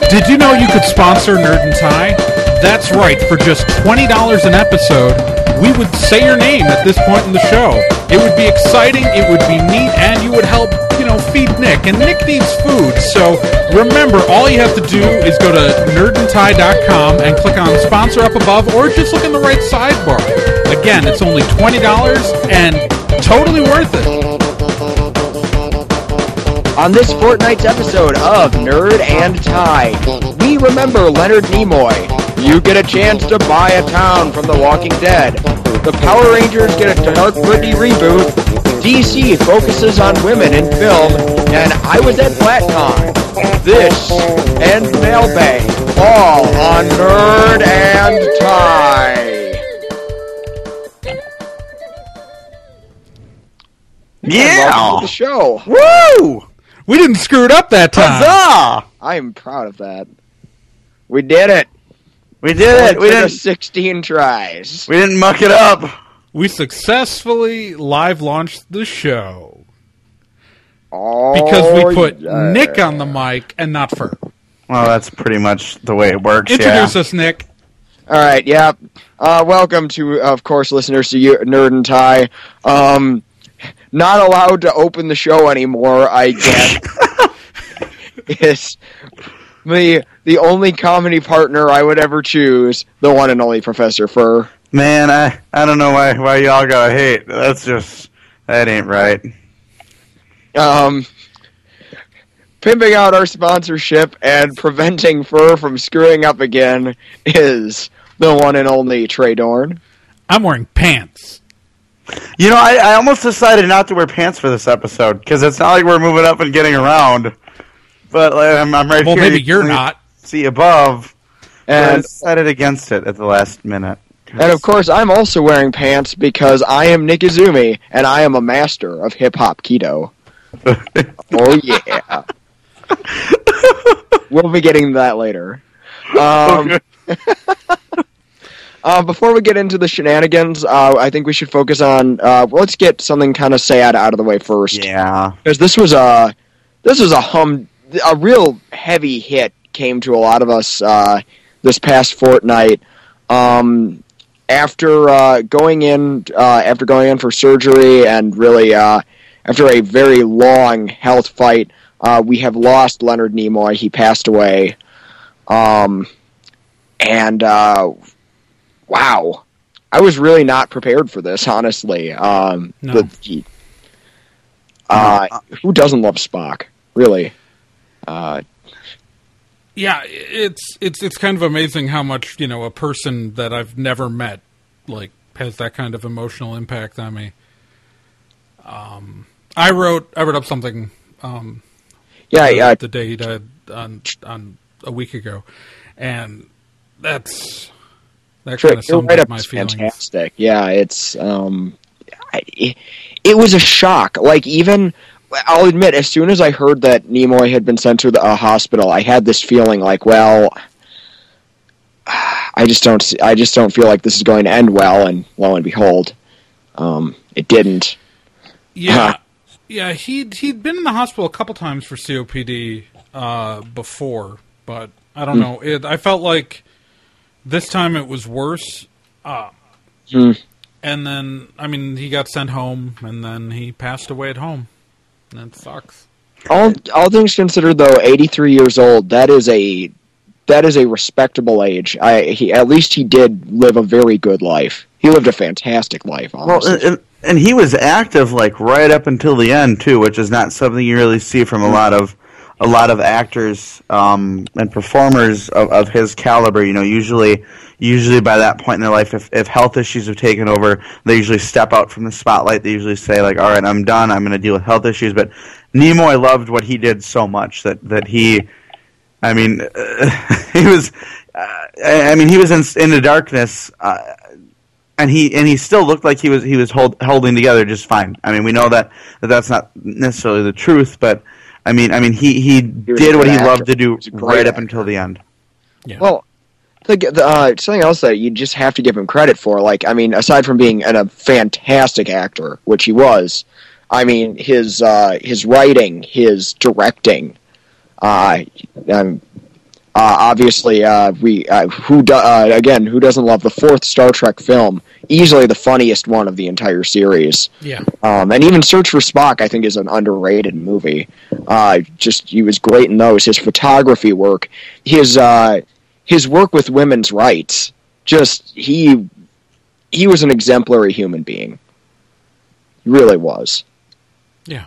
Did you know you could sponsor Nerd and Tie? That's right, for just $20 an episode, we would say your name at this point in the show. It would be exciting, it would be neat, and you would help, feed Nick. And Nick needs food, so remember, all you have to do is go to nerdandtie.com and click on Sponsor up above, or just look in the right sidebar. Again, it's only $20 and totally worth it. On this fortnight's episode of Nerd and Tie, we remember Leonard Nimoy. You get a chance to buy a town from The Walking Dead. The Power Rangers get a dark, gritty reboot. DC focuses on women in film. And I was at BlatCon. This and Mailbag, all on Nerd and Tie. Yeah! Welcome to the show. Woo! We didn't screw it up that time. Huzzah! I am proud of that. We did it. We did it. We took didn't 16 tries. We didn't muck it up. We successfully live launched the show. Oh, Because we put yeah. Nick on the mic and not Fur. Well, that's pretty much the way it works, Introduce us, Nick. All right, yeah. Welcome to, of course, listeners to Nerd and Tie. Not allowed to open the show anymore, I guess. It's the only comedy partner I would ever choose, the one and only Professor Fur. Man, I don't know why y'all gotta hate. That ain't right. Pimping out our sponsorship and preventing Fur from screwing up again is the one and only Trey Dorn. I'm wearing pants. I almost decided not to wear pants for this episode, because it's not like we're moving up and getting around. But I'm right Well, here. maybe you're not. See above. And I And, decided against it at the last minute. and of course, I'm also wearing pants because I am Nick Izumi, and I am a master of hip-hop keto. Oh, yeah. We'll be getting to that later. Before we get into the shenanigans, I think we should focus on, let's get something kind of sad out of the way first. Yeah. Because this was a real heavy hit came to a lot of us this past fortnight. After going in for surgery and really after a very long health fight, we have lost Leonard Nimoy. He passed away, wow, I was really not prepared for this, honestly. No. Who doesn't love Spock? Really? Yeah, it's kind of amazing how much, a person that I've never met, has that kind of emotional impact on me. I wrote up something, the day he died on a week ago, and that kind of sums up my feelings. Fantastic. Yeah, it's it was a shock. Even I'll admit, as soon as I heard that Nimoy had been sent to a hospital, I had this feeling well, I just don't feel like this is going to end well. And lo and behold, it didn't. Yeah, yeah. He'd been in the hospital a couple times for COPD before, but I don't know. I felt like this time it was worse. And then, he got sent home, and then he passed away at home. That sucks. All things considered, though, 83 years old, that is a respectable age. At least he did live a very good life. He lived a fantastic life, honestly. Well, and he was active right up until the end too, which is not something you really see from a lot of actors and performers of his caliber. Usually by that point in their life, if health issues have taken over, they usually step out from the spotlight. They usually say all right, I'm done. I'm going to deal with health issues. But Nimoy loved what he did so much that he, he was, he was in the darkness, and he still looked like he was holding together just fine. We know that's not necessarily the truth, but he did what he loved to do right up until the end. Yeah. Well, something else that you just have to give him credit for, aside from being a fantastic actor, which he was, his writing, his directing, Obviously, who doesn't love the fourth Star Trek film? Easily the funniest one of the entire series. Yeah. And even Search for Spock, I think, is an underrated movie. He was great in those. His photography work, his work with women's rights. He was an exemplary human being. He really was. Yeah.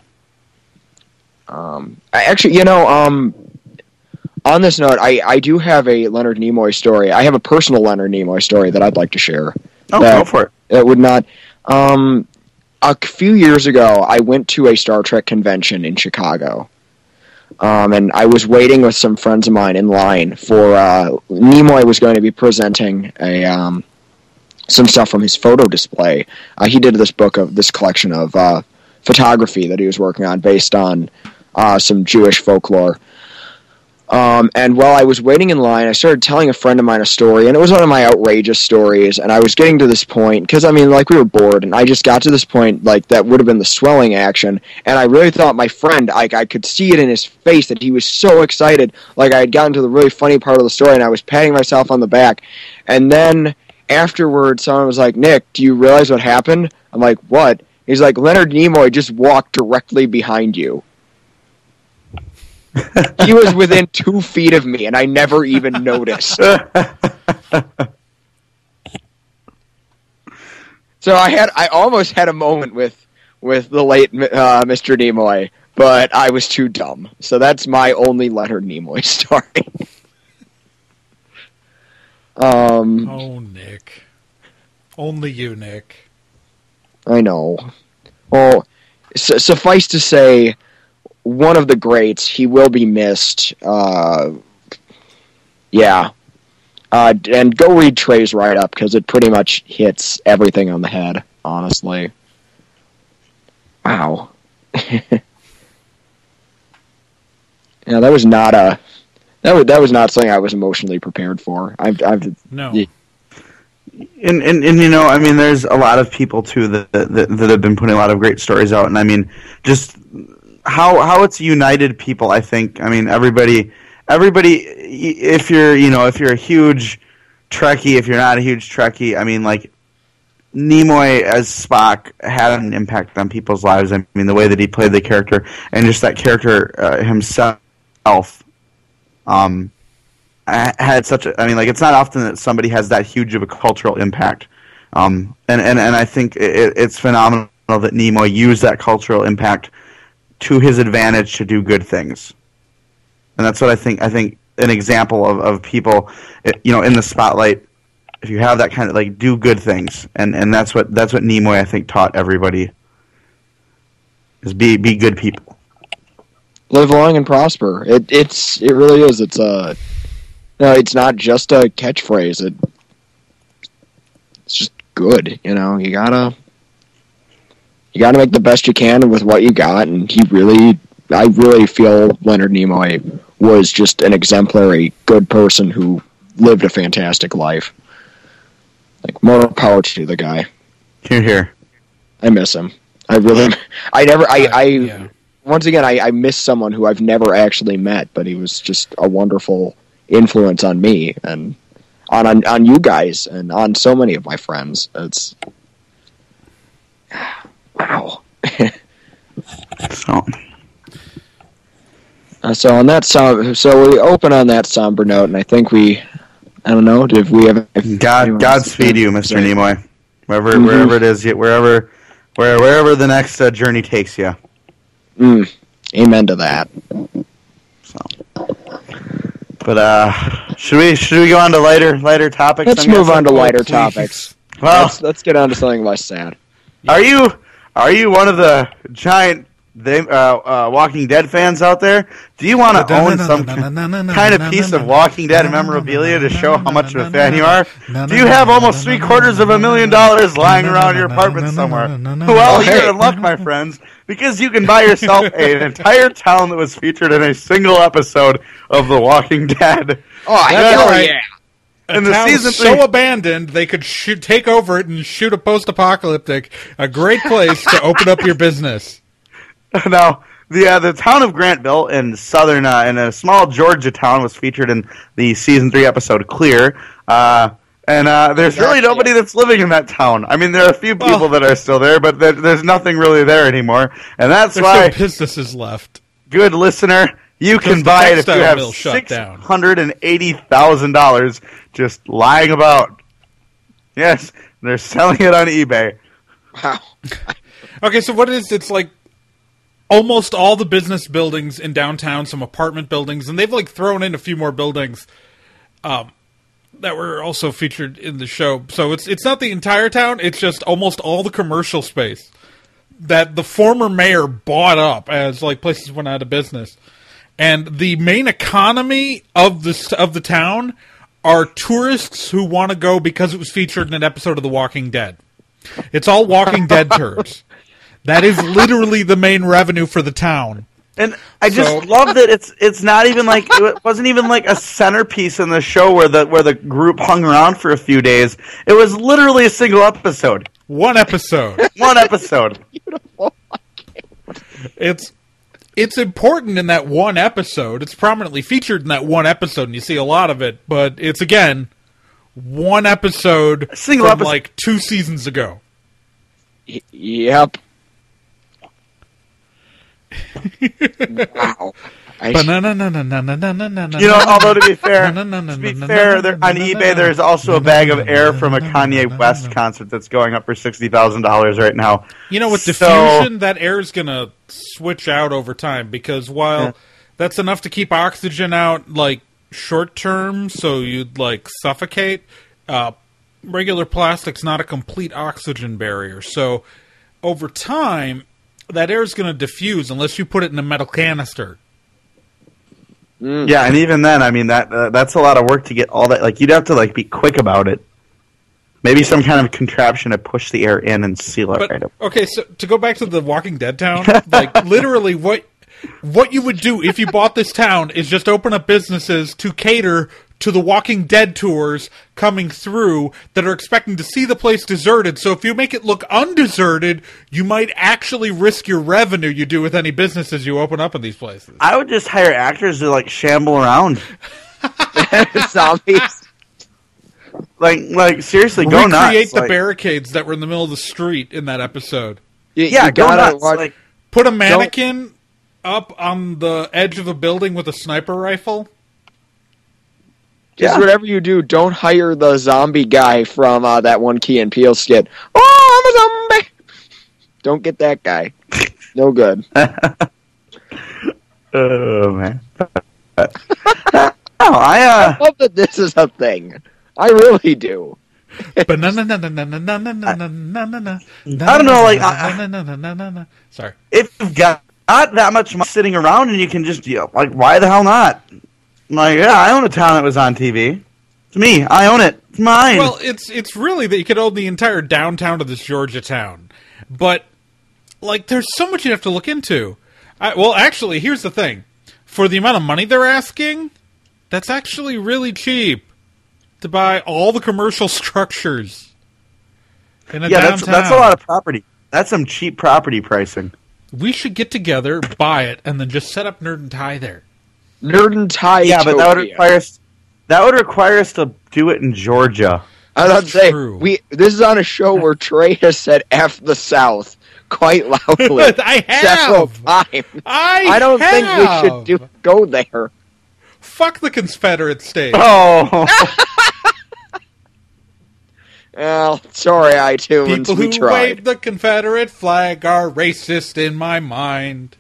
On this note, I do have a Leonard Nimoy story. I have a personal Leonard Nimoy story that I'd like to share. Oh, go for it. It would not. A few years ago, I went to a Star Trek convention in Chicago. And I was waiting with some friends of mine in line for Nimoy was going to be presenting some stuff from his photo display. He did this collection of photography that he was working on based on some Jewish folklore. And while I was waiting in line, I started telling a friend of mine a story, and it was one of my outrageous stories, and I was getting to this point, because, we were bored, and I just got to this point, that would have been the swelling action, and I really thought my friend, I could see it in his face that he was so excited, I had gotten to the really funny part of the story, and I was patting myself on the back, and then afterwards, someone was like, "Nick, do you realize what happened?" I'm like, "What?" He's like, "Leonard Nimoy just walked directly behind you." He was within 2 feet of me, and I never even noticed. So I almost had a moment with the late Mr. Nimoy, but I was too dumb. So that's my only Leonard Nimoy story. Oh, Nick. Only you, Nick. I know. Well, suffice to say, one of the greats. He will be missed. Yeah. And go read Trey's write-up, because it pretty much hits everything on the head, honestly. Wow. Yeah, that was not something I was emotionally prepared for. No. Yeah. And there's a lot of people too that have been putting a lot of great stories out, and just how it's united people. I think everybody. If you're a huge Trekkie, if you're not a huge Trekkie, Nimoy as Spock had an impact on people's lives. The way that he played the character, and just that character himself. Had such a, it's not often that somebody has that huge of a cultural impact, and I think it's phenomenal that Nimoy used that cultural impact to his advantage to do good things, and that's what I think an example of people, in the spotlight. If you have that kind of do good things, and that's what Nimoy I think taught everybody is be good people, live long and prosper. It really is. No, it's not just a catchphrase. It's just good, You gotta make the best you can with what you got. And I really feel Leonard Nimoy was just an exemplary good person who lived a fantastic life. More power to the guy. Here. I miss him. Once again, I miss someone who I've never actually met, but he was just a wonderful influence on me and on you guys and on so many of my friends. It's wow. So on that so we open on that somber note, and I think I don't know, did we have Godspeed you, Mr. Nimoy, wherever it is, wherever the next journey takes you. Amen to that. But should we go on to lighter topics? Let's move on to lighter topics. Well, let's get on to something less sad. Are you one of the giant Walking Dead fans out there? Do you want to own some kind of piece of Walking Dead memorabilia to show how much of a fan you are? Do you have almost $750,000 lying around your apartment somewhere? Well, you're in luck, my friends, because you can buy yourself an entire town that was featured in a single episode of The Walking Dead. Oh, hell yeah! And the season so abandoned they could take over it and shoot a post-apocalyptic. A great place to open up your business. Now, The town of Grantville in southern, in a small Georgia town, was featured in the season 3 episode Clear. There's really nobody that's living in that town. I mean, there are a few people that are still there, but there's nothing really there anymore. And that's why no businesses left. Good listener, you can buy it if you have $680,000 just lying about. Yes, they're selling it on eBay. Wow. Okay, so what it is, it's like almost all the business buildings in downtown, some apartment buildings, and they've like thrown in a few more buildings that were also featured in the show. So it's not the entire town, it's just almost all the commercial space that the former mayor bought up as like places went out of business. And the main economy of the town are tourists who want to go because it was featured in an episode of The Walking Dead. It's all Walking Dead tours. That is literally the main revenue for the town. And I just love that it's not even like it wasn't even like a centerpiece in the show where the group hung around for a few days. It was literally a single episode. One episode. One episode. Beautiful. It's important in that one episode. It's prominently featured in that one episode, and you see a lot of it. But it's again one episode from like 2 seasons ago. Yep. Wow. Although to be fair, on eBay there's also a bag of air from a Kanye West concert that's going up for $60,000 right now. You know, with diffusion, that air is going to switch out over time because while that's enough to keep oxygen out like short term, so you'd like suffocate. Regular plastic's not a complete oxygen barrier, so over time that air is going to diffuse unless you put it in a metal canister. Yeah, and even then, I mean that's a lot of work to get all that. Like you'd have to like be quick about it. Maybe some kind of contraption to push the air in and seal it right up. Okay, so to go back to the Walking Dead town, like literally what you would do if you bought this town is just open up businesses to cater to the Walking Dead tours coming through that are expecting to see the place deserted. So if you make it look undeserted, you might actually risk your revenue you do with any businesses you open up in these places. I would just hire actors to like shamble around. Zombies. Like seriously, go nuts. Recreate the barricades that were in the middle of the street in that episode. You go nuts. Put a mannequin up on the edge of a building with a sniper rifle. Just whatever you do, don't hire the zombie guy from that one Key and Peele skit. Oh, I'm a zombie! Don't get that guy. No good. Oh, man. I love that this is a thing. I really do. I don't know, like... Sorry. If you've got that much money sitting around and you can just, like, why the hell not? I'm like, yeah, I own a town that was on TV. It's me. I own it. It's mine. Well, it's really that you could own the entire downtown of this Georgia town. But, like, there's so much you have to look into. Well, actually, here's the thing. For the amount of money they're asking, that's actually really cheap to buy all the commercial structures in a downtown. That's a lot of property. That's some cheap property pricing. We should get together, buy it, and then just set up Nerd and Tie there. Nerd and Tie. Yeah, but that would require us to do it in Georgia. I was about to say this is on a show where Trey has said "F the South" quite loudly. I have several times. I don't think we should go there. Fuck the Confederate States. Oh. Well, sorry, iTunes. People we who tried. wave the Confederate flag are racist in my mind.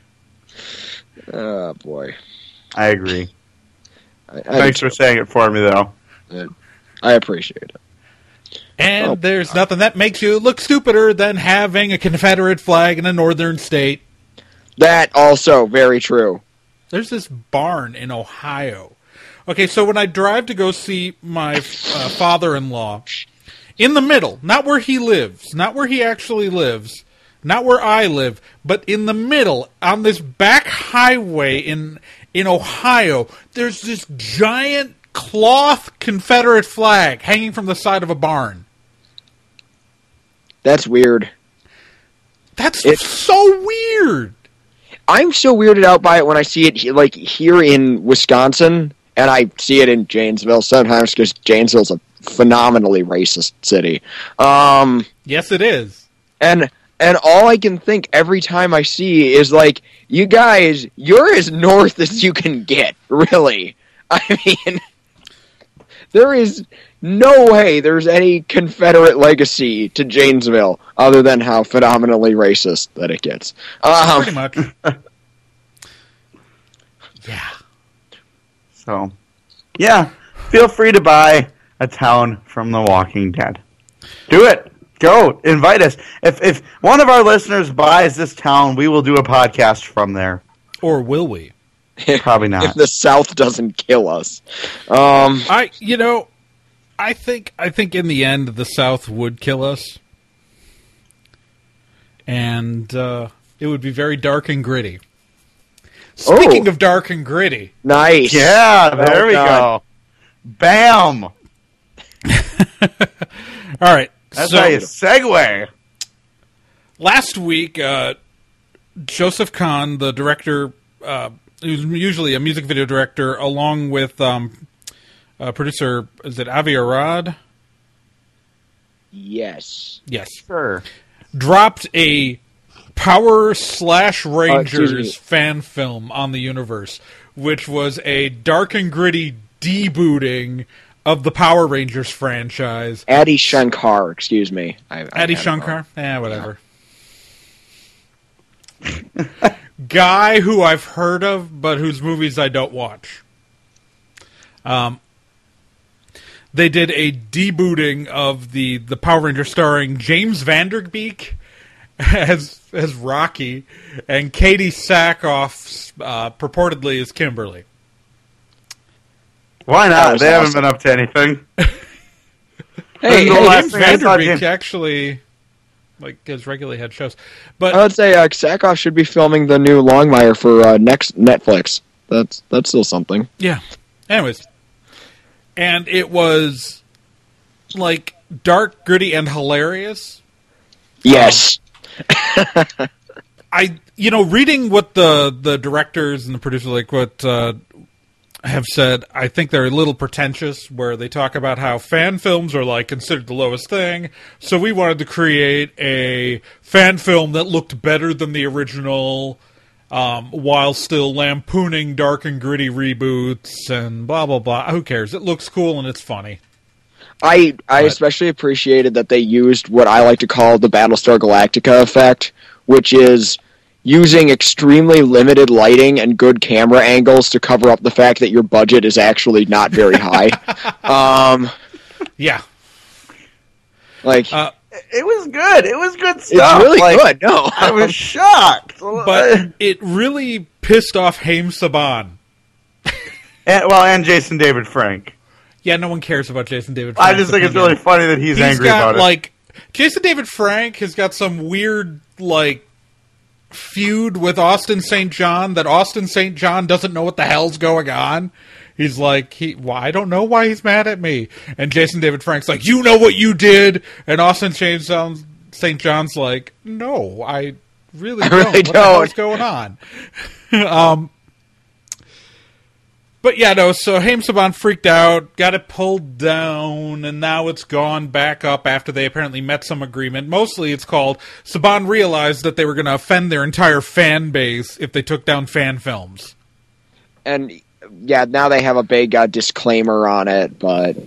Oh boy. I agree. Thanks for saying it for me, though. I appreciate it. And there's nothing that makes you look stupider than having a Confederate flag in a northern state. That also very true. There's this barn in Ohio. Okay, so when I drive to go see my father-in-law, in the middle, not where he lives, not where he actually lives, not where I live, but in the middle, on this back highway in Ohio, there's this giant cloth Confederate flag hanging from the side of a barn. That's weird. That's so weird. I'm so weirded out by it when I see it like here in Wisconsin, and I see it in Janesville sometimes because Janesville's a phenomenally racist city. Yes, it is. And all I can think every time I see is like, you guys, you're as north as you can get, really. I mean, there is no way there's any Confederate legacy to Janesville other than how phenomenally racist that it gets. Pretty much. Yeah. So, yeah, feel free to buy a town from The Walking Dead. Do it. Go. Invite us. If one of our listeners buys this town, we will do a podcast from there. Or will we? Probably not. If the South doesn't kill us. I think in the end the South would kill us. And it would be very dark and gritty. Speaking of dark and gritty. Nice. Yeah, there we go. Bam. All right. That's how you segue. Last week, Joseph Kahn, the director, who's usually a music video director, along with producer, is it Avi Arad? Yes. Yes. Sure. Dropped a Power / Rangers fan film on the universe, which was a dark and gritty debooting of the Power Rangers franchise. Adi Shankar, excuse me. Adi Shankar? Whatever. Yeah. Guy who I've heard of, but whose movies I don't watch. They did a debooting of the Power Rangers starring James Vanderbeek as Rocky, and Katie Sackhoff purportedly as Kimberly. Why not? They haven't been up to anything. Hey, James Vanderbeek actually has regularly had shows. But I would say Sackhoff should be filming the new Longmire for next Netflix. That's still something. Yeah. Anyways. And it was like dark, gritty, and hilarious. Yes. Reading what the directors and the producers have said, I think they're a little pretentious, where they talk about how fan films are considered the lowest thing. So we wanted to create a fan film that looked better than the original, while still lampooning dark and gritty reboots and blah blah blah. Who cares? It looks cool and it's funny. I especially appreciated that they used what I like to call the Battlestar Galactica effect, which is using extremely limited lighting and good camera angles to cover up the fact that your budget is actually not very high. Yeah. It was good. It was good stuff. It's really good. No. I was shocked. But it really pissed off Haim Saban. And Jason David Frank. Yeah, no one cares about Jason David Frank. I just think it's really funny that he's angry about it. Jason David Frank has got some weird, feud with Austin St. John that Austin St. John doesn't know what the hell's going on. He's I don't know why he's mad at me. And Jason David Frank's like, you know what you did? And Austin St. John's like, no, I really don't. What the hell's going on? But yeah, no, so Haim Saban freaked out, got it pulled down, and now it's gone back up after they apparently met some agreement. Mostly it's called Saban realized that they were going to offend their entire fan base if they took down fan films. And yeah, now they have a big disclaimer on it, but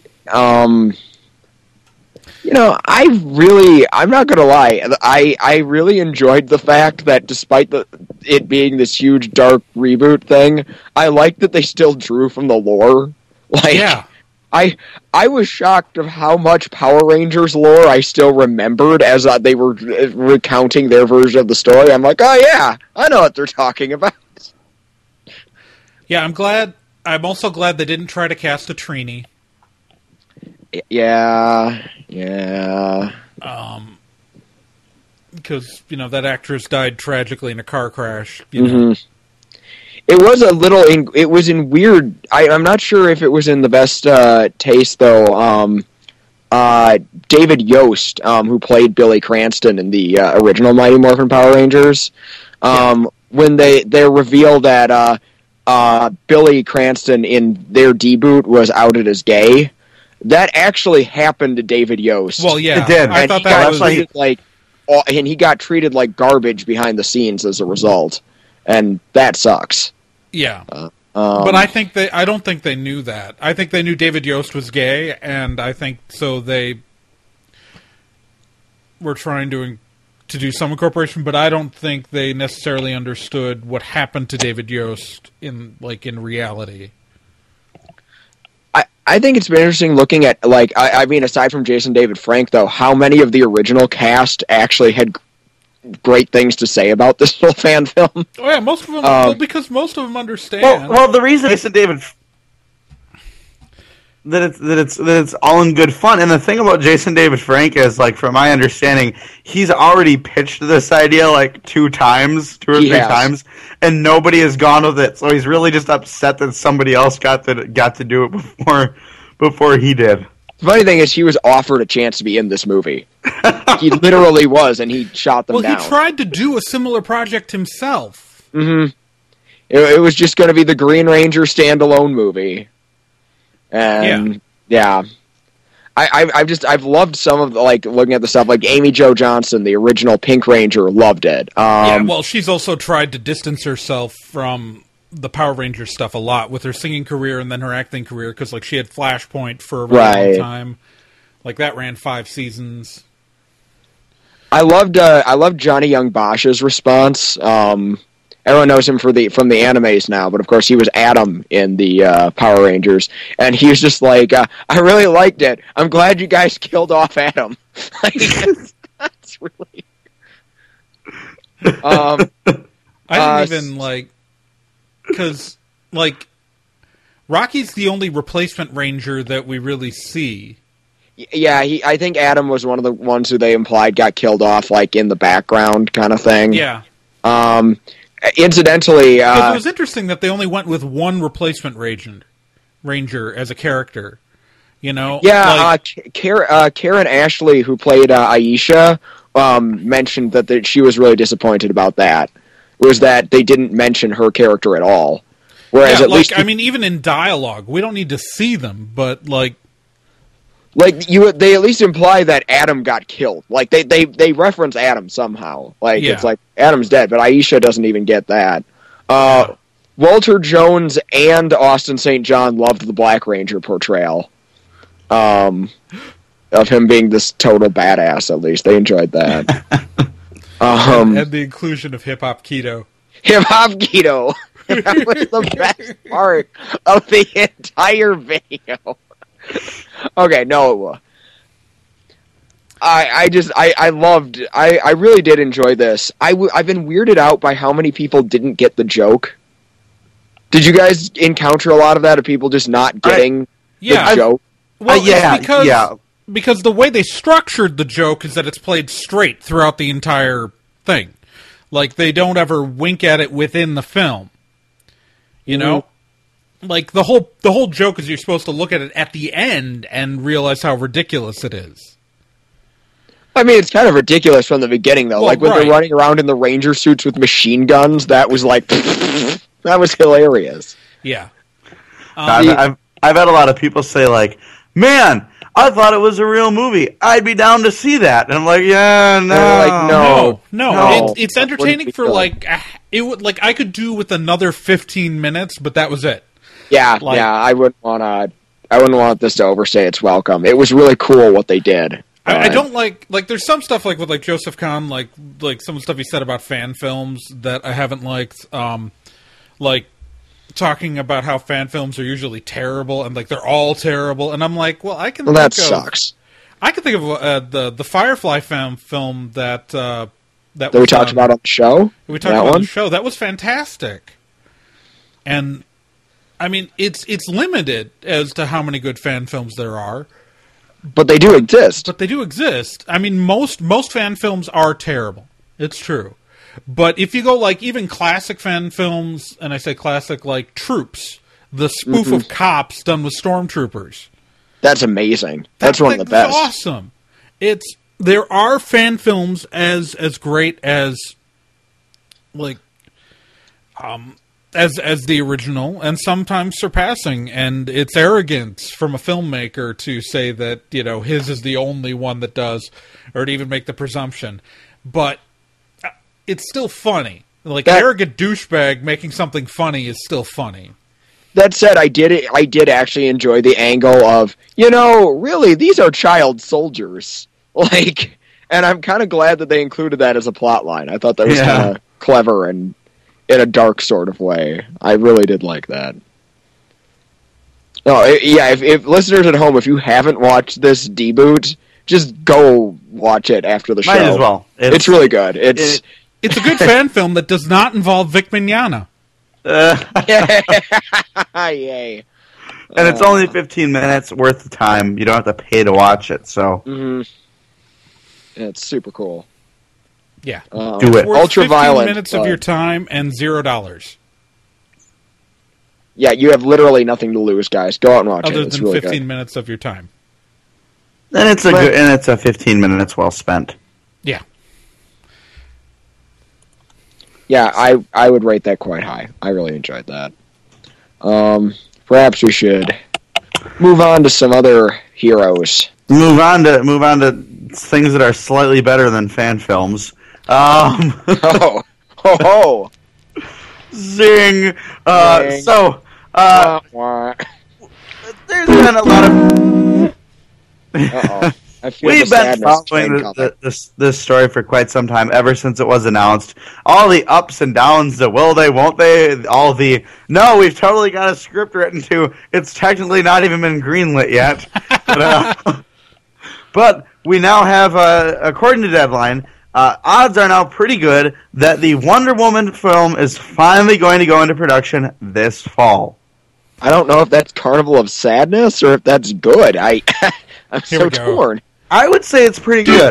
I'm not gonna lie, I really enjoyed the fact that despite it being this huge dark reboot thing, I liked that they still drew from the lore. Yeah. I was shocked of how much Power Rangers lore I still remembered as they were recounting their version of the story. I'm like, oh yeah, I know what they're talking about. Yeah, I'm also glad they didn't try to cast a Trini. Yeah. Because, that actress died tragically in a car crash. It was it was in weird, I'm not sure if it was in the best taste, though. David Yost, who played Billy Cranston in the original Mighty Morphin Power Rangers, when they reveal that Billy Cranston in their debut was outed as gay. That actually happened to David Yost. Well, yeah, It did. I And thought he that got was treated and he got treated like garbage behind the scenes as a result, and that sucks. yeah. But I don't think they knew that. I think they knew David Yost was gay, and I think so they were trying to do some incorporation, but I don't think they necessarily understood what happened to David Yost in reality. I think it's been interesting looking at, I mean, aside from Jason David Frank, though, how many of the original cast actually had great things to say about this little fan film. Oh yeah, most of them. Because most of them understand. Well, the reason Jason David that it's all in good fun, and the thing about Jason David Frank is, like, from my understanding, he's already pitched this idea like two or three times, and nobody has gone with it. So he's really just upset that somebody else got to do it before he did. The funny thing is, he was offered a chance to be in this movie. He literally was, and he shot them down. Well, he tried to do a similar project himself. Mm-hmm. It was just going to be the Green Ranger standalone movie. And, yeah. I've loved some of the, looking at the stuff, like Amy Jo Johnson, the original Pink Ranger, loved it. Yeah, well, she's also tried to distance herself from the Power Rangers stuff a lot with her singing career and then her acting career, because she had Flashpoint for a very long time. That ran 5 seasons. I loved Johnny Young Bosch's response. Everyone knows him from the animes now, but of course he was Adam in the Power Rangers, and he was just like, "I really liked it. I'm glad you guys killed off Adam." That's really. I didn't even because Rocky's the only replacement Ranger that we really see. Yeah, I think Adam was one of the ones who they implied got killed off, in the background kind of thing. Yeah. Incidentally, it was interesting that they only went with one replacement Ranger as a character. Yeah, Karen Ashley, who played Aisha, mentioned that she was really disappointed about that. Was that they didn't mention her character at all? Whereas at least, even in dialogue, we don't need to see them, but they at least imply that Adam got killed. They reference Adam somehow. It's like Adam's dead, but Aisha doesn't even get that. Walter Jones and Austin St. John loved the Black Ranger portrayal. Of him being this total badass, at least. They enjoyed that. And the inclusion of Hip Hop Keto. Hip Hop Keto! That was the best part of the entire video. Okay, no. I really did enjoy this. I've been weirded out by how many people didn't get the joke. Did you guys encounter a lot of that, of people just not getting the joke? Well, because the way they structured the joke is that it's played straight throughout the entire thing. They don't ever wink at it within the film. You know? The whole joke is you're supposed to look at it at the end and realize how ridiculous it is. I mean, it's kind of ridiculous from the beginning, though. When they're running around in the Ranger suits with machine guns, that was that was hilarious. Yeah. I've had a lot of people say, man, I thought it was a real movie. I'd be down to see that. And I'm like, yeah, no. No. It's entertaining for, it would, I could do with another 15 minutes, but that was it. Yeah, I wouldn't want this to overstay its welcome. It was really cool what they did. I don't there's some stuff with Joseph Kahn, like some of the stuff he said about fan films that I haven't liked. Talking about how fan films are usually terrible and they're all terrible, and I'm like, well, I can. Well, that sucks. I can think of the Firefly film that we talked about on the show. We talked about on the show. That was fantastic, and I mean, it's limited as to how many good fan films there are. But they do exist. I mean, most fan films are terrible. It's true. But if you go even classic fan films, and I say classic Troops, the spoof of cops done with stormtroopers. That's amazing. That's one of the best. That's awesome. There are fan films as great as as the original, and sometimes surpassing. And it's arrogance from a filmmaker to say that, you know, his is the only one that does, or to even make the presumption. But it's still funny. Like, an arrogant douchebag making something funny is still funny. That said, I did actually enjoy the angle of, you know, really, these are child soldiers. Like, and I'm kind of glad that they included that as a plot line. I thought that was kind of clever and in a dark sort of way. I really did like that. Oh, yeah, if listeners at home, if you haven't watched this deboot, just go watch it after the show. Might as well. It's really good. It's a good fan film that does not involve Vic Mignogna. Yay. And it's only 15 minutes worth of time. You don't have to pay to watch it, so... Mm-hmm. It's super cool. Yeah. Do it. Ultraviolet. 15 minutes of your time and $0. Yeah, you have literally nothing to lose, guys. Go out and watch it. Other It's than really 15 good. minutes of your time. And it's a 15 minutes well spent. Yeah. Yeah, I would rate that quite high. I really enjoyed that. Perhaps we should move on to some other heroes. Move on to things that are slightly better than fan films. Oh. Zing. Zing. So, Wah. there's been a lot of... Uh-oh. I feel We've the been sadness train following coming. this story for quite some time, ever since it was announced. All the ups and downs, the will they, won't they, all the, no, we've totally got a script written to, it's technically not even been greenlit yet. But we now have, according to Deadline, odds are now pretty good that the Wonder Woman film is finally going to go into production this fall. I don't know if that's Carnival of Sadness or if that's good. I'm Here so we go. torn. I would say it's pretty good.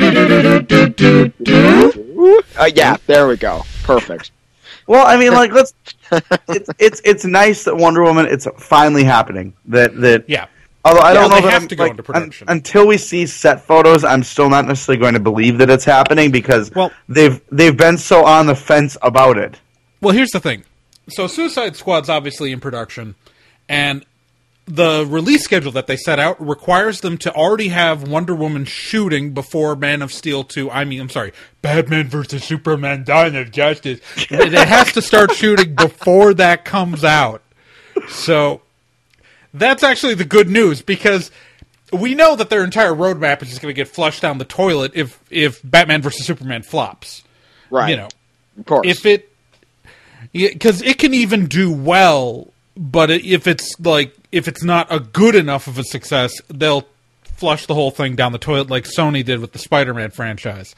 Yeah, there we go. Perfect. Well, I mean, like, it's nice that Wonder Woman, it's finally happening. Yeah. Although I don't know they that have to go into production. until we see set photos, I'm still not necessarily going to believe that it's happening because they've been so on the fence about it. Well, here's the thing. So Suicide Squad's obviously in production, and the release schedule that they set out requires them to already have Wonder Woman shooting before Man of Steel 2. Batman vs. Superman: Dawn of Justice. It has to start shooting before that comes out. So that's actually the good news, because we know that their entire roadmap is just going to get flushed down the toilet if Batman vs. Superman flops. Right. You know, Of course. because it can even do well, but if it's not a good enough of a success, they'll flush the whole thing down the toilet like Sony did with the Spider-Man franchise.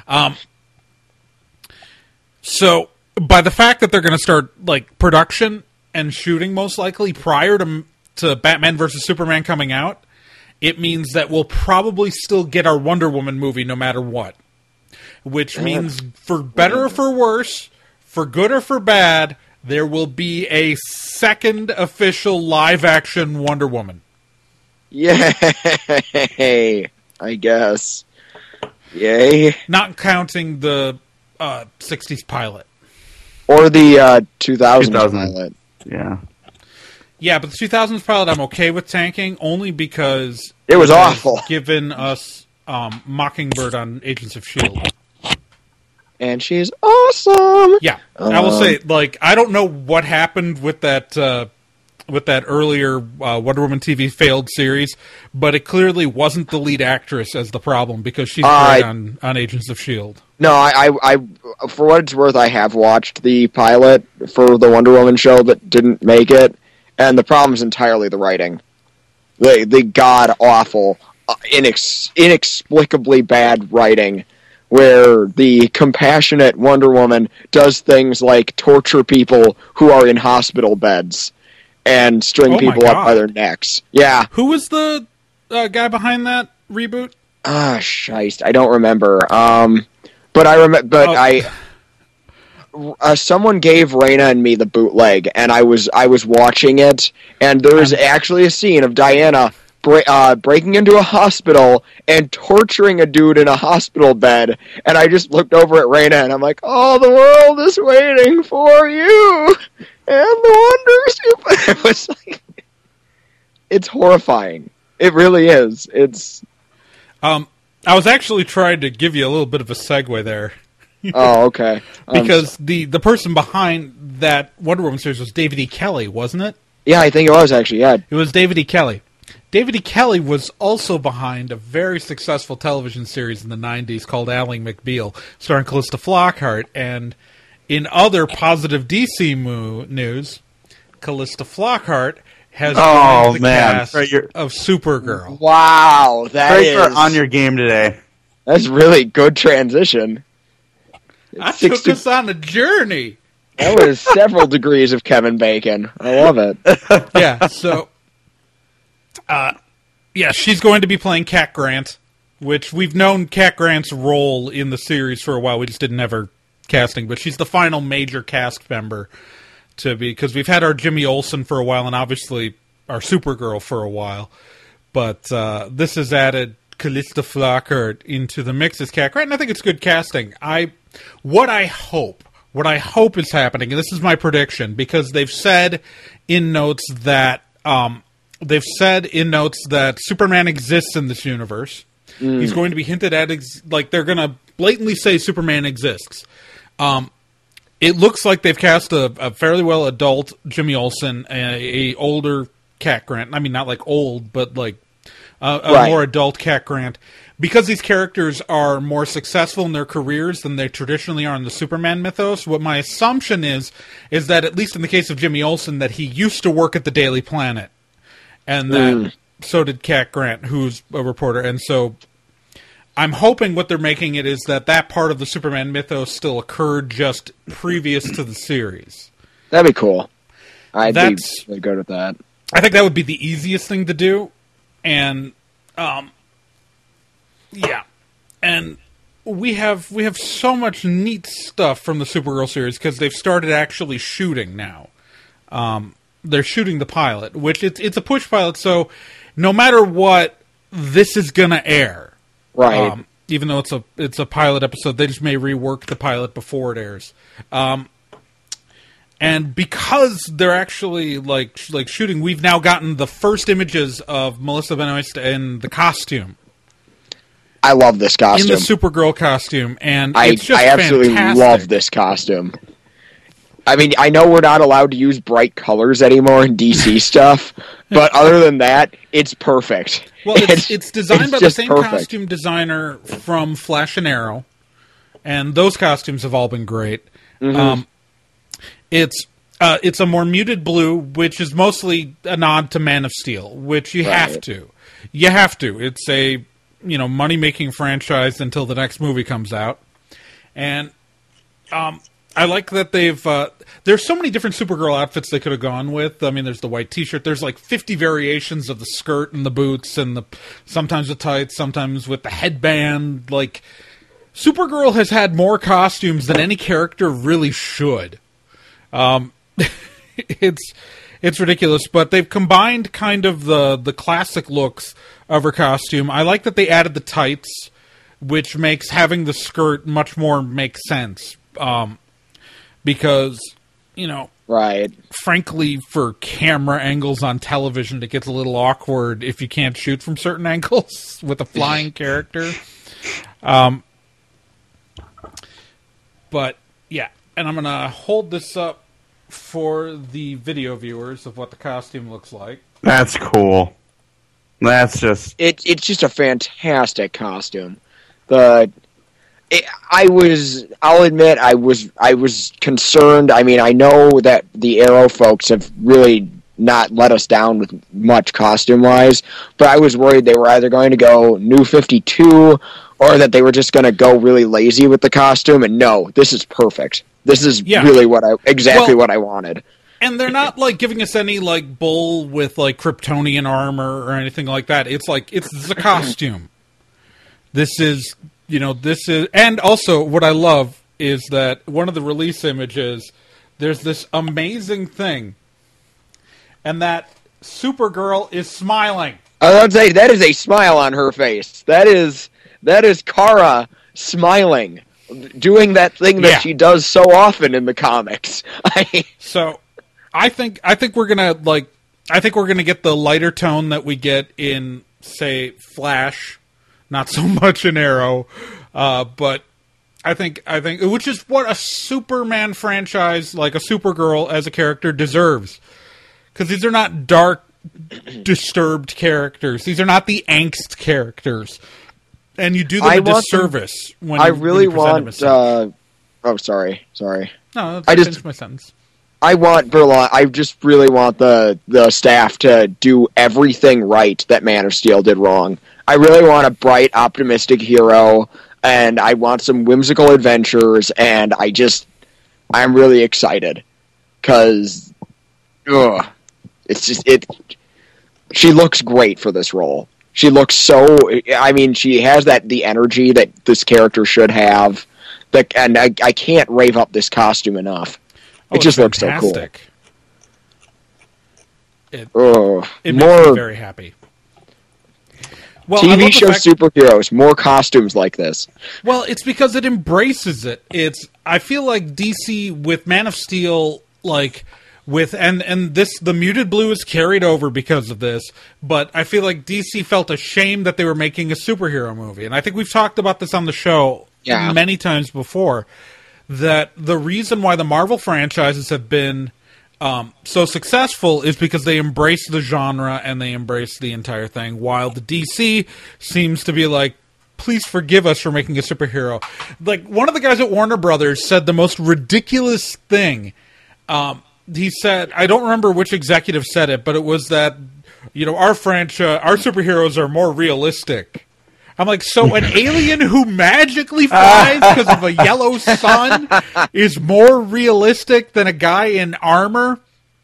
So by the fact that they're going to start like production and shooting most likely prior to Batman vs. Superman coming out, it means that we'll probably still get our Wonder Woman movie no matter what. Which means, for better or for worse, for good or for bad, there will be a second official live-action Wonder Woman. Yay! I guess. Yay. Not counting the 60s pilot. Or the 2000 pilot. Yeah. Yeah, but the 2000s pilot I'm okay with tanking, only because It was has awful. given us Mockingbird on Agents of S.H.I.E.L.D. And she's awesome! Yeah, I will say, like, I don't know what happened with that earlier Wonder Woman TV failed series, but it clearly wasn't the lead actress as the problem, because she's great on Agents of S.H.I.E.L.D. No, I for what it's worth, I have watched the pilot for the Wonder Woman show that didn't make it, and the problem is entirely the writing. The god-awful, inexplicably bad writing, where the compassionate Wonder Woman does things like torture people who are in hospital beds and string people up by their necks. Yeah. Who was the guy behind that reboot? Shite. I don't remember. But I remember. But someone gave Raina and me the bootleg, and I was watching it, and there was actually a scene of Diana breaking into a hospital and torturing a dude in a hospital bed. And I just looked over at Raina and I'm like, oh, the world is waiting for you and the wonders you... It was like... It's horrifying. It really is. It's... I was actually trying to give you a little bit of a segue there. Oh, okay. Because the person behind that Wonder Woman series was David E. Kelly, wasn't it? Yeah, I think it was, actually, yeah. It was David E. Kelly. David E. Kelly was also behind a very successful television series in the 90s called Ally McBeal, starring Callista Flockhart. And in other positive DC news, Callista Flockhart has joined the cast of Supergirl. Wow, that is... on your game today. That's really good transition. I took us on a journey. That was several degrees of Kevin Bacon. I love it. Yeah, so... yeah, she's going to be playing Cat Grant, which we've known Cat Grant's role in the series for a while. We just didn't ever casting, but she's the final major cast member to be, because we've had our Jimmy Olsen for a while and obviously our Supergirl for a while. But this has added Callista Flockhart into the mix as Cat Grant, and I think it's good casting. What I hope is happening, and this is my prediction, because they've said in notes that Superman exists in this universe. He's going to be hinted at, like they're going to blatantly say Superman exists. It looks like they've cast a fairly well adult Jimmy Olsen, a older Cat Grant. I mean, not like old, but like a more adult Cat Grant. Because these characters are more successful in their careers than they traditionally are in the Superman mythos, what my assumption is that, at least in the case of Jimmy Olsen, that he used to work at the Daily Planet. And that so did Cat Grant, who's a reporter. And so I'm hoping what they're making it is that part of the Superman mythos still occurred just previous to the series. That'd be cool. I'd be really good with that. I think that would be the easiest thing to do. And, yeah. And we have so much neat stuff from the Supergirl series because they've started actually shooting now. They're shooting the pilot, which it's a push pilot, so no matter what, this is gonna air. Right. Even though it's a pilot episode, they just may rework the pilot before it airs. And because they're actually like shooting, we've now gotten the first images of Melissa Benoist in the costume. I love this costume. In the Supergirl costume, and it's just I absolutely fantastic. love this costume. I mean, I know we're not allowed to use bright colors anymore in DC stuff, but other than that, it's perfect. Well, it's designed by the same perfect. costume designer from Flash and Arrow, and those costumes have all been great. Mm-hmm. It's a more muted blue, which is mostly a nod to Man of Steel, which you have to. You have to. It's a money-making franchise until the next movie comes out, and I like that they've... there's so many different Supergirl outfits they could have gone with. I mean, there's the white t-shirt. There's like 50 variations of the skirt and the boots and sometimes with tights, sometimes with the headband. Like, Supergirl has had more costumes than any character really should. It's ridiculous, but they've combined kind of the classic looks of her costume. I like that they added the tights, which makes having the skirt much more make sense. Because, right. Frankly, for camera angles on television, it gets a little awkward if you can't shoot from certain angles with a flying character. But, yeah. And I'm going to hold this up for the video viewers of what the costume looks like. That's cool. That's just... It's just a fantastic costume. I'll admit, I was concerned. I mean, I know that the Arrow folks have really not let us down with much costume-wise, but I was worried they were either going to go New 52 or that they were just going to go really lazy with the costume, and no, this is perfect. This is really what I wanted. And they're not, giving us any, bull with, Kryptonian armor or anything like that. It's a costume. This is... and also what I love is that one of the release images, there's this amazing thing, and that Supergirl is smiling. I would say that is a smile on her face. That is Kara smiling, doing that thing that she does so often in the comics. So, I think we're gonna get the lighter tone that we get in, say, Flash, not so much in Arrow, but I think which is what a Superman franchise, like a Supergirl as a character, deserves, because these are not dark, disturbed characters. These are not the angst characters, and you do them a disservice when you present them as such. Sorry. No, I finished my sentence. I just really want the staff to do everything right that Man of Steel did wrong. I really want a bright, optimistic hero, and I want some whimsical adventures, and I'm really excited, because, she looks great for this role. She looks she has the energy that this character should have, and I can't rave up this costume enough. It just looks so cool. It makes me very happy. Well, TV show superheroes, more costumes like this. Well, it's because it embraces it. I feel like DC with Man of Steel, the muted blue is carried over because of this, but I feel like DC felt ashamed that they were making a superhero movie. And I think we've talked about this on the show many times before, that the reason why the Marvel franchises have been so successful is because they embrace the genre and they embrace the entire thing, while the DC seems to be like, please forgive us for making a superhero. Like, one of the guys at Warner Brothers said the most ridiculous thing. He said, I don't remember which executive said it, but it was that, our superheroes are more realistic. I'm like, so an alien who magically flies because of a yellow sun is more realistic than a guy in armor?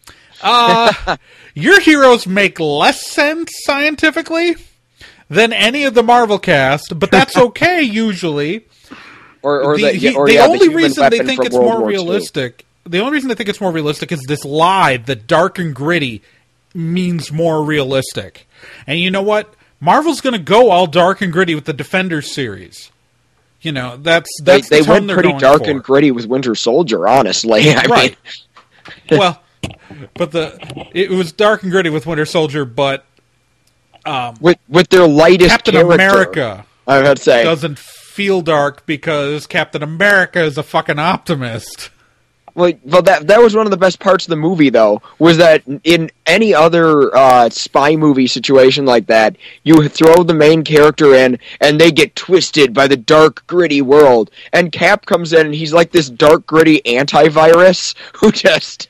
Your heroes make less sense scientifically than any of the Marvel cast, but that's okay usually. The only reason they think it's more realistic is this lie that dark and gritty means more realistic. And you know what? Marvel's going to go all dark and gritty with the Defenders series. That's they went pretty dark and gritty with Winter Soldier, honestly. I mean, well, but it was dark and gritty with Winter Soldier, but with their lightest Captain character, America, I would say, doesn't feel dark because Captain America is a fucking optimist. Well, that was one of the best parts of the movie, though, was that in any other spy movie situation like that, you throw the main character in, and they get twisted by the dark, gritty world. And Cap comes in, and he's like this dark, gritty antivirus who just,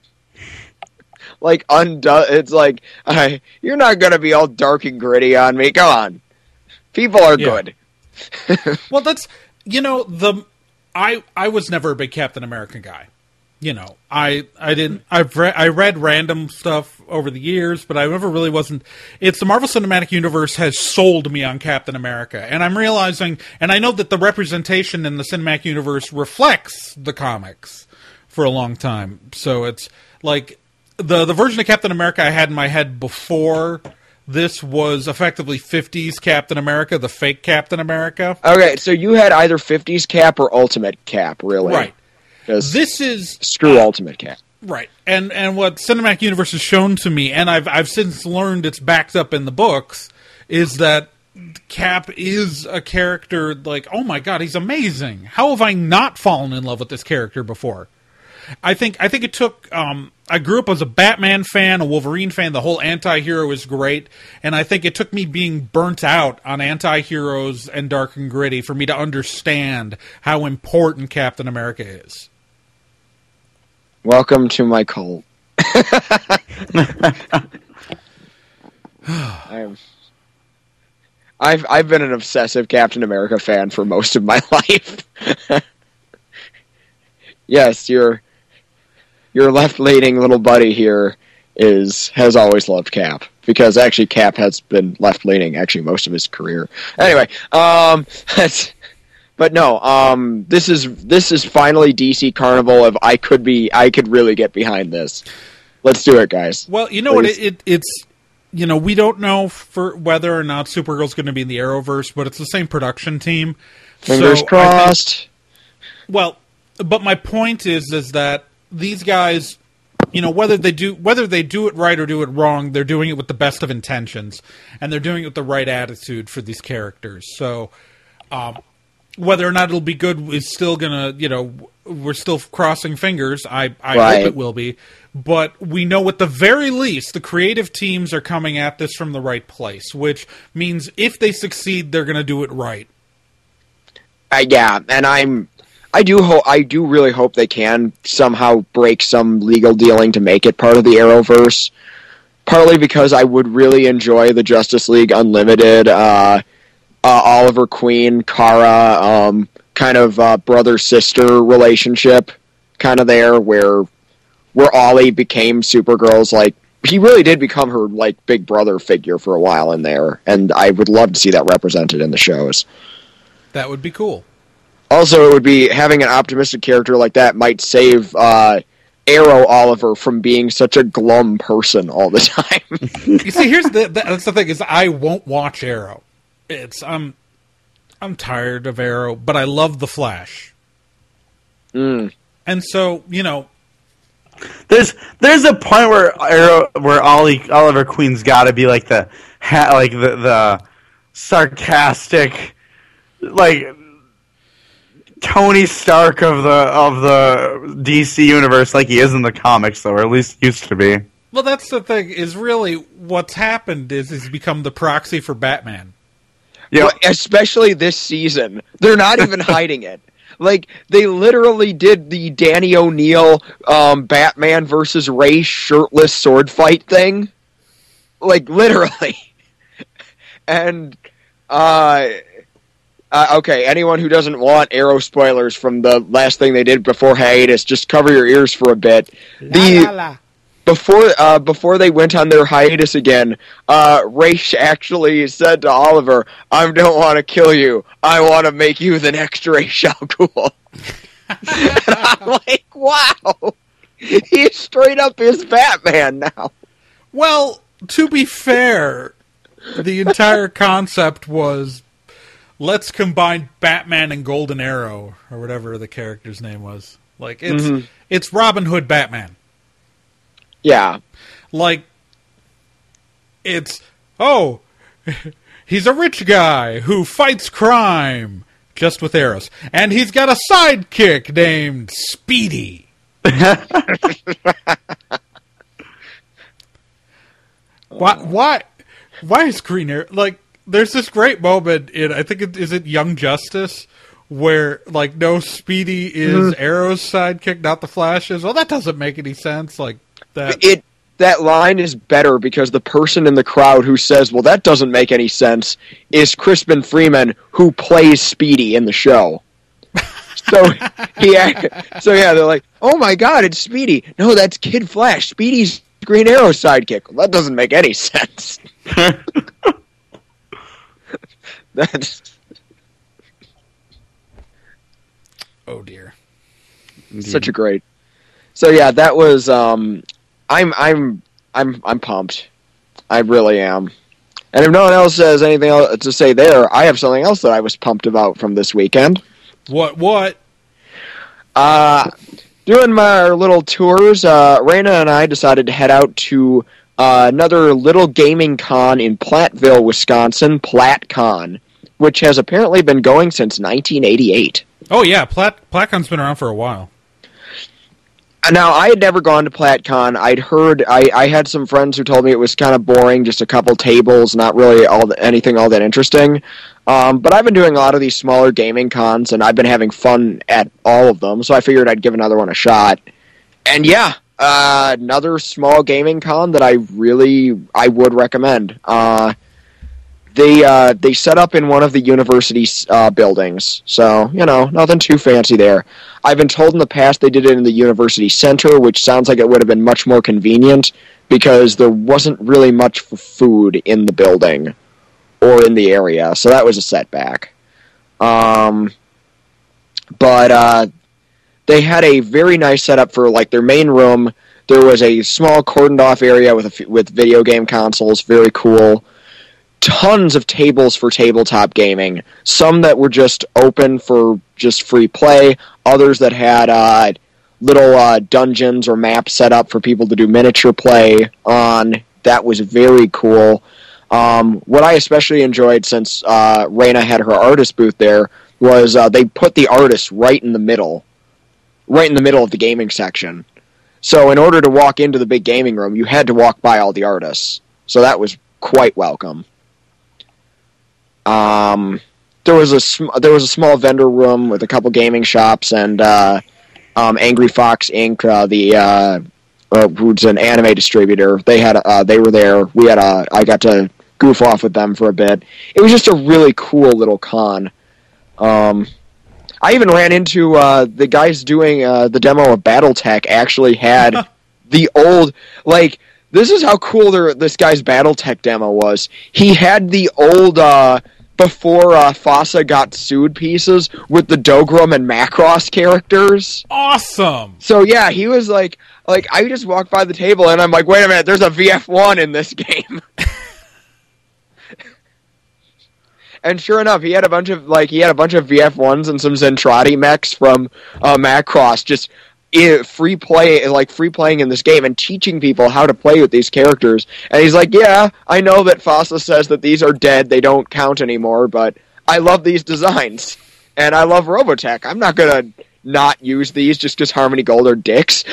it's like, you're not going to be all dark and gritty on me. Come on. People are good. Well, that's, I was never a big Captain America guy. I read random stuff over the years, but I never really wasn't. It's the Marvel Cinematic Universe has sold me on Captain America, and I'm realizing, and I know that the representation in the Cinematic Universe reflects the comics for a long time. So it's like the version of Captain America I had in my head before this was effectively 50s Captain America, the fake Captain America. Okay, so you had either 50s Cap or Ultimate Cap, really. Right. This is screw Ultimate Cap. Right. And what Cinematic Universe has shown to me, and I've since learned it's backed up in the books, is that Cap is a character like, oh my god, he's amazing. How have I not fallen in love with this character before? I think it took I grew up as a Batman fan, a Wolverine fan. The whole anti-hero is great, and I think it took me being burnt out on anti-heroes and dark and gritty for me to understand how important Captain America is. Welcome to my cult. I've been an obsessive Captain America fan for most of my life. Yes, your left-leaning little buddy here has always loved Cap, because actually Cap has been left-leaning actually most of his career. Anyway, but no, this is finally DC Carnival. If I could really get behind this. Let's do it, guys. Well, you know what? we don't know for whether or not Supergirl's going to be in the Arrowverse, but it's the same production team. Fingers crossed. But my point is that these guys, whether they do it right or do it wrong, they're doing it with the best of intentions, and they're doing it with the right attitude for these characters. So, whether or not it'll be good is still gonna, we're still crossing fingers. I hope it will be. But we know at the very least the creative teams are coming at this from the right place, which means if they succeed, they're going to do it right. Yeah, and I do really hope they can somehow break some legal dealing to make it part of the Arrowverse. Partly because I would really enjoy the Justice League Unlimited, Oliver Queen, Kara, kind of brother-sister relationship, kind of there, where Ollie became Supergirl's, he really did become her, big brother figure for a while in there, and I would love to see that represented in the shows. That would be cool. Also, it would be, having an optimistic character like that might save Arrow Oliver from being such a glum person all the time. You see, that's the thing, is I won't watch Arrow. I'm tired of Arrow, but I love The Flash. And so, There's a point where Oliver Queen's got to be the sarcastic, Tony Stark of the DC universe, like he is in the comics, though, or at least used to be. Well, that's the thing. Is really what's happened is he's become the proxy for Batman. Yeah, well, especially this season, they're not even hiding it. They literally did the Danny O'Neill Batman versus Ray shirtless sword fight thing. Literally. And, okay, anyone who doesn't want Arrow spoilers from the last thing they did before hiatus, just cover your ears for a bit. Before they went on their hiatus again, Ra's actually said to Oliver, "I don't want to kill you. I want to make you the next Ra's al Ghul." And I'm like, wow, he straight up is Batman now. Well, to be fair, the entire concept was, let's combine Batman and Golden Arrow, or whatever the character's name was. It's Robin Hood Batman. Yeah. He's a rich guy who fights crime just with arrows. And he's got a sidekick named Speedy. Why is Green Arrow... there's this great moment in, I think is it Young Justice, where, no, Speedy is Arrow's sidekick, not the Flash's. Well, that doesn't make any sense. That line is better because the person in the crowd who says, well, that doesn't make any sense, is Crispin Freeman, who plays Speedy in the show. So they're like, oh my god, it's Speedy. No, that's Kid Flash. Speedy's Green Arrow's sidekick. Well, that doesn't make any sense. That's... Oh dear. Such a great... So yeah, that was... I'm pumped. I really am. And if no one else has anything else to say there, I have something else that I was pumped about from this weekend. What? Doing my little tours, Raina and I decided to head out to another little gaming con in Platteville, Wisconsin, PlattCon, which has apparently been going since 1988. Oh yeah, PlattCon's been around for a while. Now, I had never gone to PlattCon. I'd heard, I had some friends who told me it was kind of boring, just a couple tables, not really anything all that interesting. But I've been doing a lot of these smaller gaming cons, and I've been having fun at all of them, so I figured I'd give another one a shot. And yeah, another small gaming con that I would recommend. They set up in one of the university buildings, so, nothing too fancy there. I've been told in the past they did it in the university center, which sounds like it would have been much more convenient, because there wasn't really much food in the building, or in the area, so that was a setback. But they had a very nice setup for, their main room. There was a small cordoned-off area with video game consoles, very cool. Tons of tables for tabletop gaming. Some that were just open for just free play. Others that had little dungeons or maps set up for people to do miniature play on. That was very cool. What I especially enjoyed, since Raina had her artist booth there, was they put the artists right in the middle of the gaming section. So in order to walk into the big gaming room, you had to walk by all the artists. So that was quite welcome. There was a small vendor room with a couple gaming shops and Angry Fox Inc., who's an anime distributor. They were there. I got to goof off with them for a bit. It was just a really cool little con. I even ran into the guys doing the demo of BattleTech actually had the old, like, this is how cool this guy's BattleTech demo was. He had the old, before FASA got sued pieces with the Dogram and Macross characters. Awesome! So yeah, he was like, I just walked by the table and I'm like, wait a minute, there's a VF1 in this game. And sure enough, he had a bunch of VF1s and some Zentradi mechs from Macross just free playing in this game and teaching people how to play with these characters. And he's like, yeah, I know that FASA says that these are dead, they don't count anymore, but I love these designs. And I love Robotech. I'm not gonna not use these just because Harmony Gold are dicks.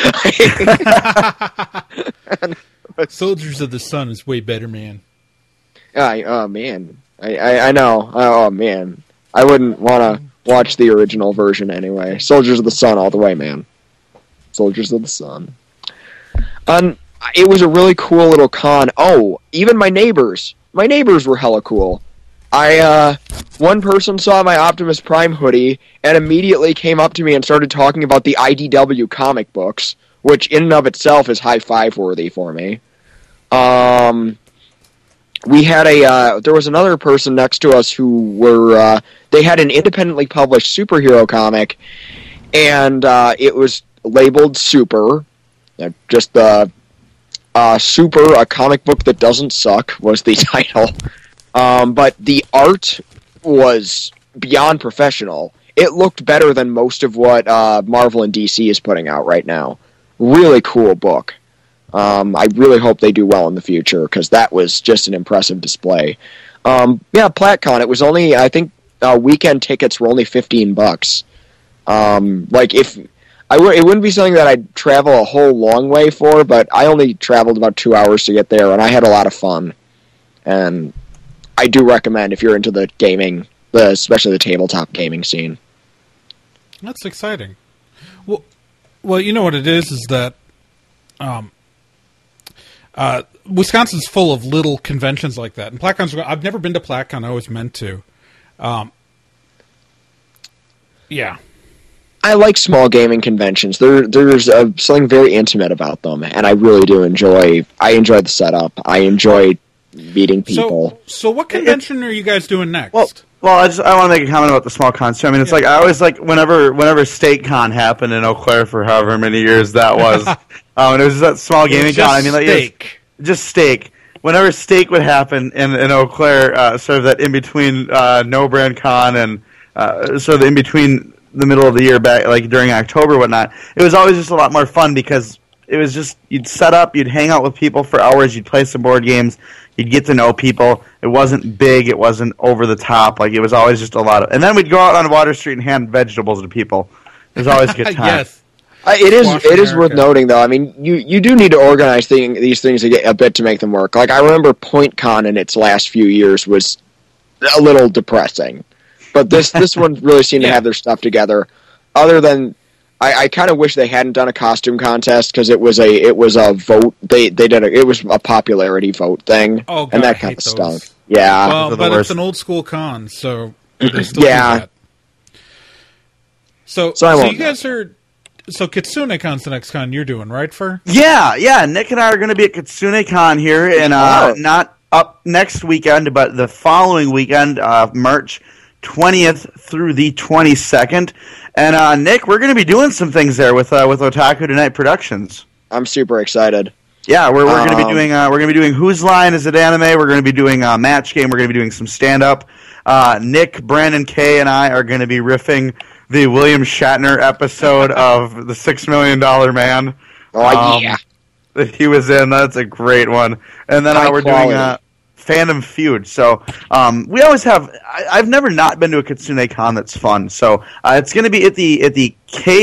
Soldiers of the Sun is way better, man. Oh, man. I know. Oh, man. I wouldn't want to watch the original version anyway. Soldiers of the Sun all the way, man. Soldiers of the Sun. It was a really cool little con. Oh, even my neighbors. My neighbors were hella cool. One person saw my Optimus Prime hoodie and immediately came up to me and started talking about the IDW comic books, which in and of itself is high-five worthy for me. We had there was another person next to us who they had an independently published superhero comic, and it was labeled Super, just the Super, a comic book that doesn't suck, was the title. But the art was beyond professional. It looked better than most of what Marvel and DC is putting out right now. Really cool book. I really hope they do well in the future, because that was just an impressive display. PlatCon, it was only, I think, weekend tickets were only $15. It wouldn't be something that I'd travel a whole long way for, but I only traveled about 2 hours to get there, and I had a lot of fun. And I do recommend if you're into the gaming, especially the tabletop gaming scene. That's exciting. Well, you know what it is that Wisconsin's full of little conventions like that. And PlatCon's, I've never been to PlatCon. I always meant to. Yeah. I like small gaming conventions. There's something very intimate about them, and I really do enjoy the setup. I enjoy meeting people. So what convention are you guys doing next? Well, I want to make a comment about the small cons too. I mean, it's like I always like whenever StateCon happened in Eau Claire for however many years that was, and it was that small gaming con. I mean, like just steak. Whenever steak would happen in Eau Claire, sort of that in between No Brand Con and sort of in between the middle of the year back, like during October, whatnot. It was always just a lot more fun because it was just you'd set up, you'd hang out with people for hours, you'd play some board games. You'd get to know people. It wasn't big. It wasn't over the top. Like, it was always just a lot of... And then we'd go out on Water Street and hand vegetables to people. It was always a good time. Yes. It is worth noting, though. I mean, you do need to organize these things a bit to make them work. Like, I remember PointCon in its last few years was a little depressing. But this one really seemed to have their stuff together. Other than... I kind of wish they hadn't done a costume contest because it was a vote. It was a popularity vote thing, and that kind of stunk. Yeah, well, but it's an old school con, so they still do that. So you guys are KitsuneCon's the next con you're doing, right? Yeah. Nick and I are going to be at KitsuneCon here, and not up next weekend, but the following weekend, March 20th through the 22nd. And Nick, we're going to be doing some things there with Otaku Tonight Productions. I'm super excited. Yeah, we're going to be doing Whose Line Is It Anime. We're going to be doing Match Game. We're going to be doing some stand up. Nick, Brandon, Kay, and I are going to be riffing the William Shatner episode of The $6 Million Man. Oh yeah, that he was in. That's a great one. And then we're doing Fandom Feud. So we always have. I've never not been to a Kitsune Con that's fun. So it's going to be at the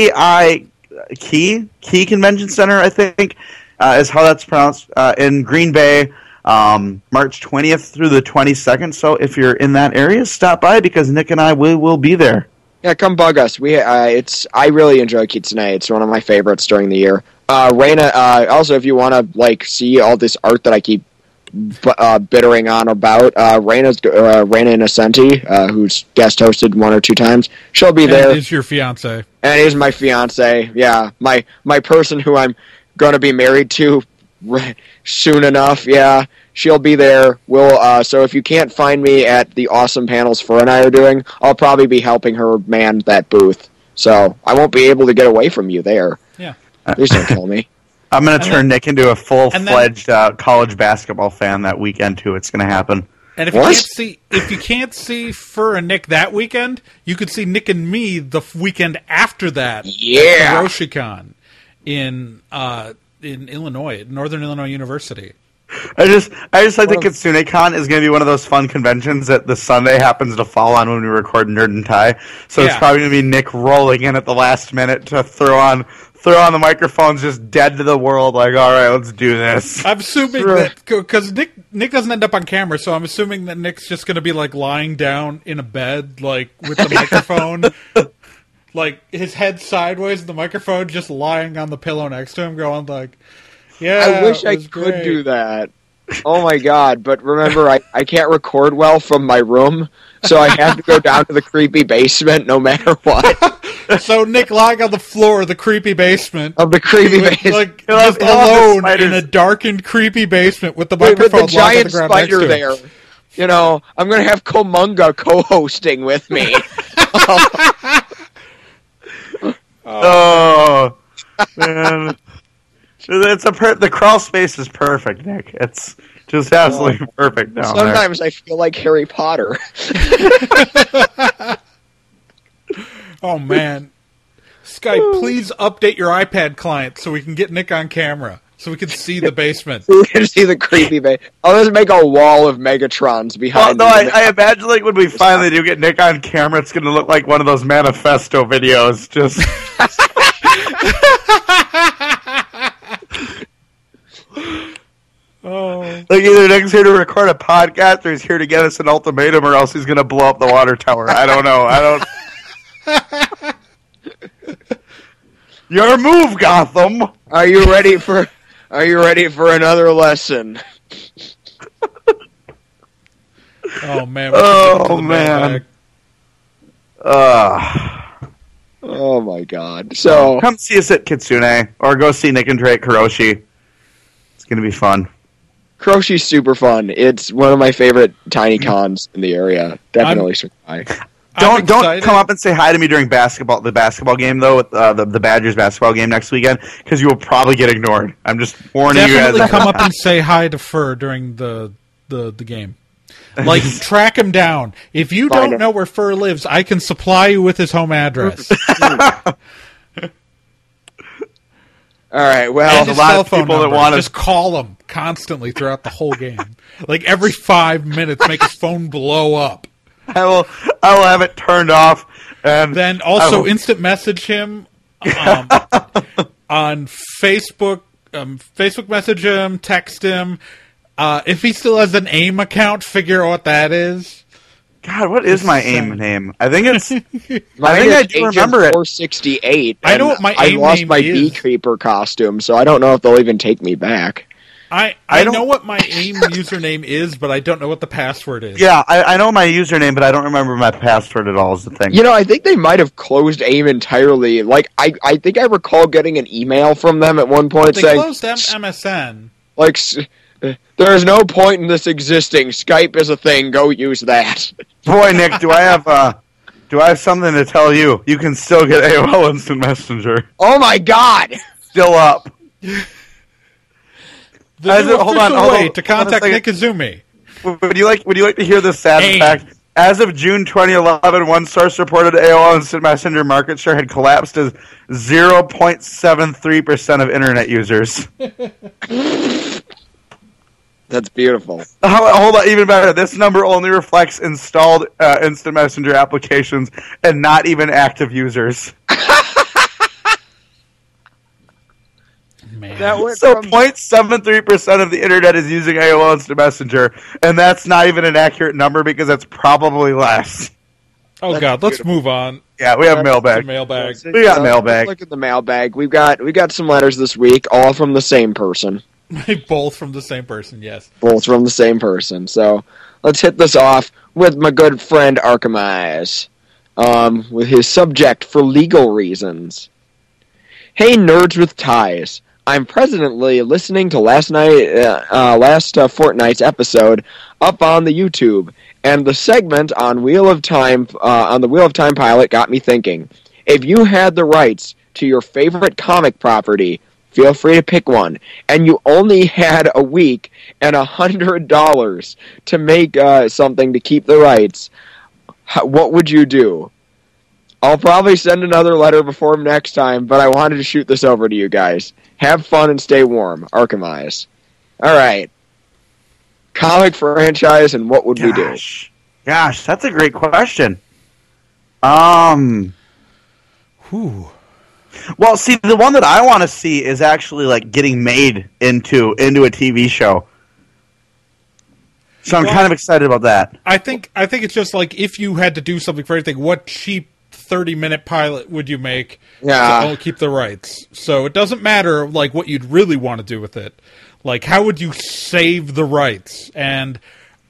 Key Convention Center, I think. Is how that's pronounced, in Green Bay, March 20th through the 22nd. So if you're in that area, stop by because Nick and I will be there. Yeah, come bug us. I really enjoy Kitsune. It's one of my favorites during the year. Reina, also, if you want to see all this art that I keep bittering on about, Reina Innocenti, who's guest hosted 1 or 2 times, she'll be there. And is your fiance? And is my fiance. Yeah, my person who I'm going to be married to soon enough. Yeah, she'll be there. So if you can't find me at the awesome panels Fur and I are doing, I'll probably be helping her man that booth. So I won't be able to get away from you there. Yeah. Please don't kill me. I'm going to turn Nick into a full-fledged college basketball fan that weekend too. It's going to happen. And if you can't see Fur and Nick that weekend, you could see Nick and me the weekend after that. Yeah. At Hiroshicon in Illinois, at Northern Illinois University. I just like that Kitsune Con is going to be one of those fun conventions that the Sunday happens to fall on when we record Nerd and Tie. So it's probably going to be Nick rolling in at the last minute to throw on the microphones, just dead to the world. Like, all right, let's do this. I'm assuming that because Nick doesn't end up on camera, so I'm assuming that Nick's just going to be lying down in a bed, with the microphone. His head sideways, the microphone just lying on the pillow next to him, going yeah. I wish I could do that. Oh my god! But remember, I can't record well from my room, so I have to go down to the creepy basement no matter what. So Nick lying on the floor of the creepy basement. Of the creepy basement. Just alone in a darkened, creepy basement with the microphone with the giant on the ground spider there. I'm going to have Komunga co-hosting with me. Oh, man. The crawl space is perfect, Nick. It's just absolutely perfect down there. Sometimes I feel like Harry Potter. Oh, man. Skype, please update your iPad client so we can get Nick on camera, so we can see the basement. We can see the creepy basement. I'll just make a wall of Megatrons behind I imagine when we finally do get Nick on camera, it's going to look like one of those manifesto videos. Just... Either Nick's here to record a podcast or he's here to get us an ultimatum or else he's going to blow up the water tower. I don't know. Your move, Gotham! Are you ready for another lesson? Oh, man. Oh, man. Oh, my God. So come see us at Kitsune or go see Nick and Trey at Kuroshi. It's going to be fun. Kuroshi's super fun. It's one of my favorite tiny cons in the area. Definitely survive. Don't come up and say hi to me during the basketball game though, with the Badgers basketball game next weekend, because you will probably get ignored. I'm just warning you guys. Definitely come up and say hi to Fur during the game. Track him down. If you don't know where Fur lives, I can supply you with his home address. All right. Well, and his cell phone number. Just call him constantly throughout the whole game. Every 5 minutes, make his phone blow up. I will have it turned off, and then also instant message him on Facebook. Facebook message him, text him. If he still has an AIM account, figure out what that is. God, what is my AIM name? I think it's. I do remember it. 468. I know what my AIM name is. I lost my Beekeeper costume, so I don't know if they'll even take me back. I know what my AIM username is, but I don't know what the password is. Yeah, I know my username, but I don't remember my password at all is the thing. I think they might have closed AIM entirely. I think I recall getting an email from them at one point saying... They closed MSN. There is no point in this existing. Skype is a thing. Go use that. Boy, Nick, do I have something to tell you? You can still get AOL Instant Messenger. Oh my God! Still up. The new hold official on, way to contact hold on a Nick Izumi. Would you like to hear this sad Hey. fact? As of June 2011, one source reported AOL Instant Messenger market share had collapsed to 0.73% of internet users. That's beautiful. Hold on, even better. This number only reflects installed Instant Messenger applications and not even active users. Man. That went So from 0.73% of the internet is using AOL Instant Messenger, and that's not even an accurate number because that's probably less. Oh That's God, let's beautiful. move on. Yeah, we have The mailbag. mailbag. We got mailbag. Let's look at the mailbag. We got some letters this week, all from the same person. Both from the same person. Yes. Both from the same person. So let's hit this off with my good friend Archimedes, with his subject for legal reasons. Hey, nerds with ties. I'm presently listening to last fortnight's episode up on the YouTube, and the segment on Wheel of Time on the Wheel of Time pilot got me thinking. If you had the rights to your favorite comic property, feel free to pick one, and you only had a week and $100 to make something to keep the rights, what would you do? I'll probably send another letter before next time, but I wanted to shoot this over to you guys. Have fun and stay warm. Archimedes. All right. Comic franchise, and what would we do? Gosh, that's a great question. Whew. Well, see, the one that I want to see is actually like getting made into a TV show. So I'm kind of excited about that. I think it's just like if you had to do something for anything, what cheap 30-minute pilot would you make to keep the rights? So it doesn't matter like what you'd really want to do with it. Like how would you save the rights? And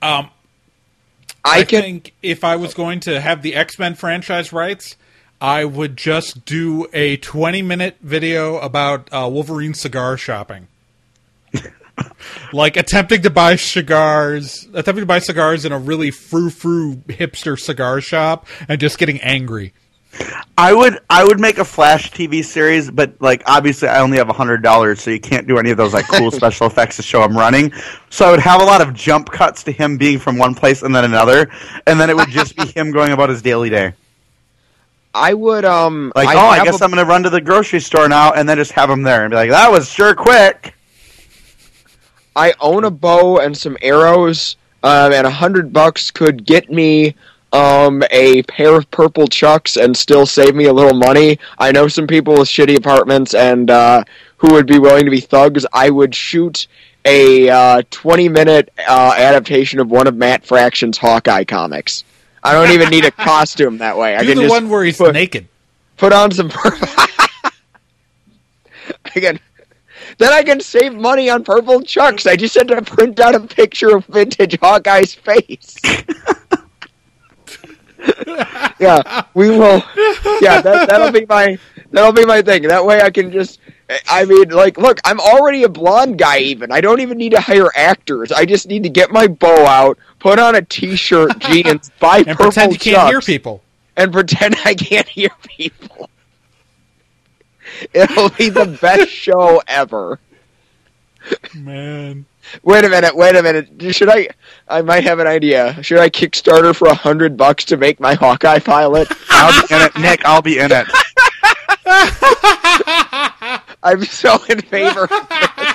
I think if I was going to have the X-Men franchise rights, I would just do a 20-minute video about Wolverine cigar shopping. Like attempting to buy cigars in a really frou-frou hipster cigar shop and just getting angry. I would make a Flash TV series, but like obviously I only have $100, so you can't do any of those like cool special effects to show him running. So I would have a lot of jump cuts to him being from one place and then another, and then it would just be him going about his daily day. I would I guess I'm going to run to the grocery store now, and then just have him there and be like, that was sure quick. I own a bow and some arrows, and $100 could get me a pair of purple chucks and still save me a little money. I know some people with shitty apartments and who would be willing to be thugs. I would shoot a 20-minute adaptation of one of Matt Fraction's Hawkeye comics. I don't even need a costume that way. I Do can the just one where he's naked. Put on some purple. Then I can save money on purple chucks. I just had to print out a picture of vintage Hawkeye's face. Yeah, we will. Yeah, that'll be my thing. That way I can just. I mean, like, look, I'm already a blonde guy. Even I don't even need to hire actors. I just need to get my bow out, put on a t-shirt, jeans, buy and purple pretend you can't chucks, hear people. and pretend I can't hear people. It'll be the best show ever. Man. Wait a minute. Should I might have an idea. Should I Kickstarter for $100 to make my Hawkeye pilot? I'll be in it, Nick. I'll be in it. I'm so in favor of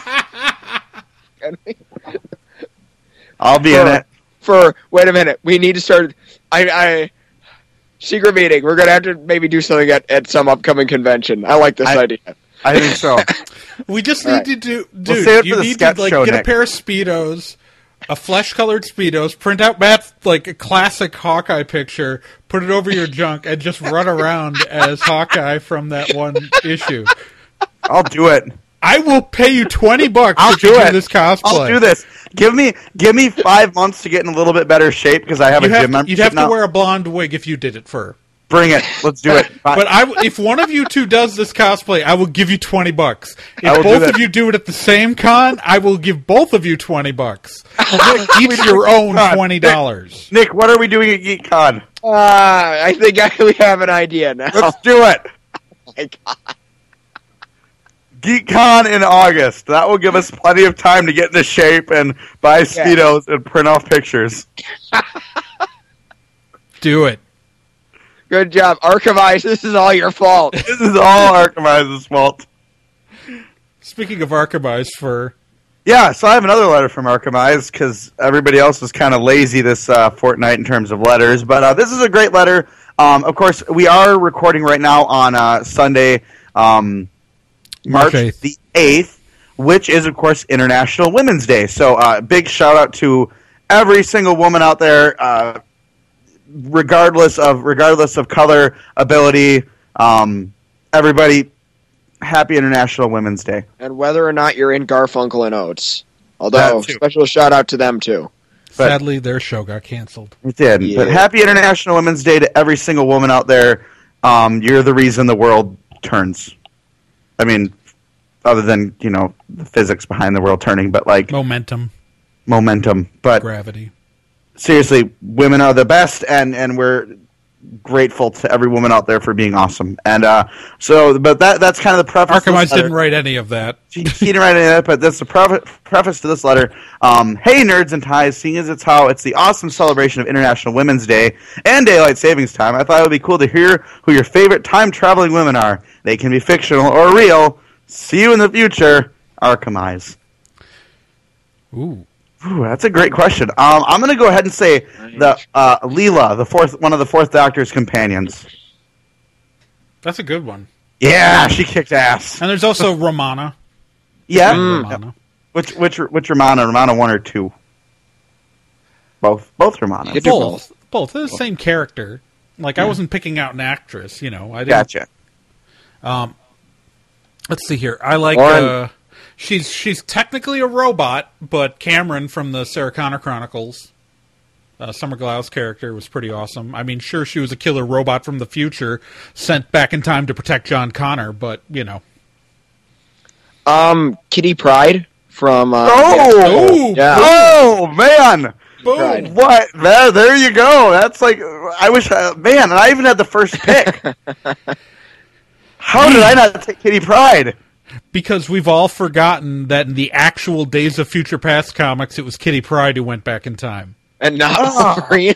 this. I'll be in it. Wait a minute. We need to start. Secret meeting. We're gonna have to maybe do something at some upcoming convention. I like this idea. I think so. We just need to do, dude. save it You for the need sketch to like show, get Nick. a pair of Speedos, a flesh-colored Speedos, print out Matt's like a classic Hawkeye picture, put it over your junk, and just run around as Hawkeye from that one issue. I'll do it. I will pay you $20 I'll if you do do it. this cosplay. I'll do this. Give me 5 months to get in a little bit better shape because I have a gym membership You'd have now. to wear a blonde wig if you did it for. Bring it. Let's do it. But if one of you two does this cosplay, I will give you $20. I will If do both that. of you do it at the same con, I will give both of you $20. Each your own $20. Nick, what are we doing at GeekCon? I think we have an idea now. Let's do it. Oh my God. GeekCon in August. That will give us plenty of time to get into shape and buy Speedos and print off pictures. Do it. Good job. Archivize, this is all your fault. This is all Archivize's fault. Speaking of Archivize for... Yeah, so I have another letter from Archivize because everybody else was kind of lazy this fortnight in terms of letters. But this is a great letter. Of course, we are recording right now on Sunday, March 8th. the 8th, which is, of course, International Women's Day. So big shout-out to every single woman out there, regardless of color, ability, everybody, happy International Women's Day. And whether or not you're in Garfunkel and Oates. Although, special shout-out to them, too. But sadly, their show got canceled. It did. Yeah. But happy International Women's Day to every single woman out there. You're the reason the world turns. I mean, other than, the physics behind the world turning, but like... Momentum. But gravity. Seriously, women are the best, and we're grateful to every woman out there for being awesome. And but that's kind of the preface. Archivize didn't write any of that. He didn't write any of that, but that's the preface to this letter. Hey, nerds and ties, seeing as it's the awesome celebration of International Women's Day and Daylight Savings Time, I thought it would be cool to hear who your favorite time-traveling women are. They can be fictional or real. See you in the future, Archivize. Ooh, that's a great question. I'm going to go ahead and say the Leela, one of the Fourth Doctor's companions. That's a good one. Yeah, she kicked ass. And there's also Romana. Yeah. Romana. Which Romana? Romana 1 or 2? Both Romanas. Both. They're the same character. Like, I wasn't picking out an actress, I didn't. Gotcha. Let's see here. I like... She's technically a robot, but Cameron from the Sarah Connor Chronicles, Summer Glau's character, was pretty awesome. I mean, sure, she was a killer robot from the future, sent back in time to protect John Connor, but, Kitty Pryde from... Oh, man! Boom! What? There you go! That's like... I wish... man, and I even had the first pick! How did I not take Kitty Pryde? Because we've all forgotten that in the actual Days of Future Past comics, it was Kitty Pryde who went back in time. And not Wolverine.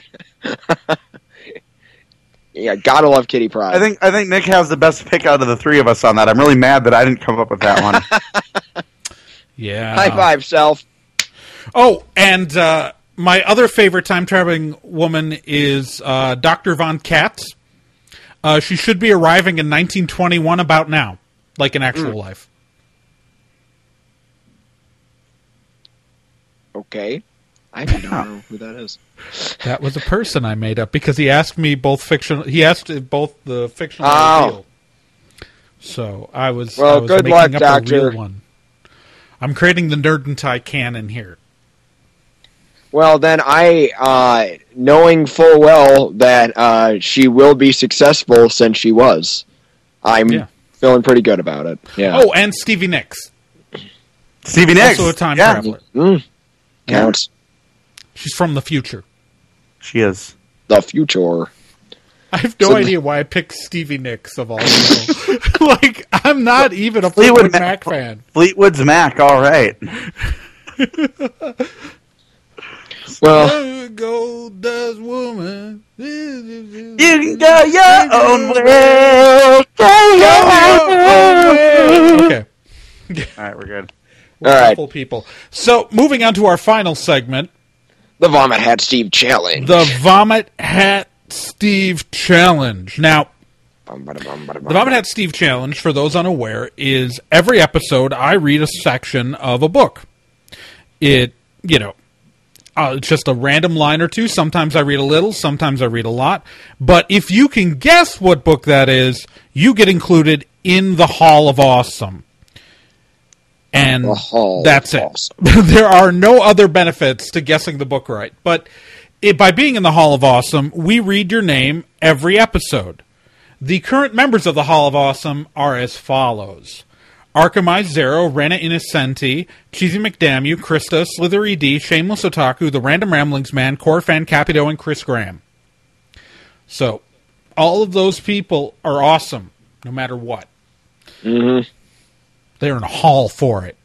Yeah, gotta love Kitty Pryde. I think Nick has the best pick out of the three of us on that. I'm really mad that I didn't come up with that one. Yeah. High five, self. Oh, and my other favorite time-traveling woman is Dr. Von Katz. She should be arriving in 1921 about now. Like in actual life. Okay. I don't know who that is. That was a person I made up because he asked me both fictional. He asked both the fictional and real. So I was good making luck, up Doctor. a real one. I'm creating the Nerd and Tie canon here. Well, then I, knowing full well that she will be successful since she was, I'm feeling pretty good about it. Yeah. Oh, and Stevie Nicks. Stevie Nicks. Also a time traveler. Counts. She's from the future. She is. The future. I have no idea why I picked Stevie Nicks of all people. Like, I'm not even a Fleetwood Mac fan. Fleetwood's Mac, all right. Well, gold dust woman. You can go your own way. Okay. All right, we're good. We're awful people. So, moving on to our final segment. The Vomit Hat Steve Challenge. The Vomit Hat Steve Challenge. Now, the Vomit Hat Steve Challenge, for those unaware, is every episode I read a section of a book. It's just a random line or two. Sometimes I read a little, sometimes I read a lot. But if you can guess what book that is, you get included in the Hall of Awesome. And that's it. Awesome. There are no other benefits to guessing the book right. But by being in the Hall of Awesome, we read your name every episode. The current members of the Hall of Awesome are as follows. Archimedes Zero, Rena Innocenti, Cheesy McDamn, Krista, Slithery D, Shameless Otaku, The Random Ramblings Man, Corfan Capito, and Chris Graham. So, all of those people are awesome, no matter what. Mm-hmm. They're in a hall for it.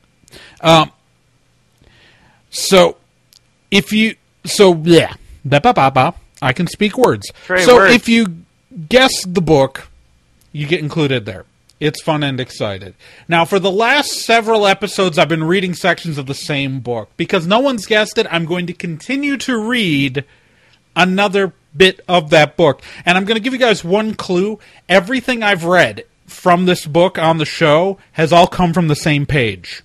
I can speak words. If you guess the book, you get included there. It's fun and excited. Now, for the last several episodes, I've been reading sections of the same book. Because no one's guessed it, I'm going to continue to read another bit of that book. And I'm going to give you guys one clue. Everything I've read from this book on the show has all come from the same page.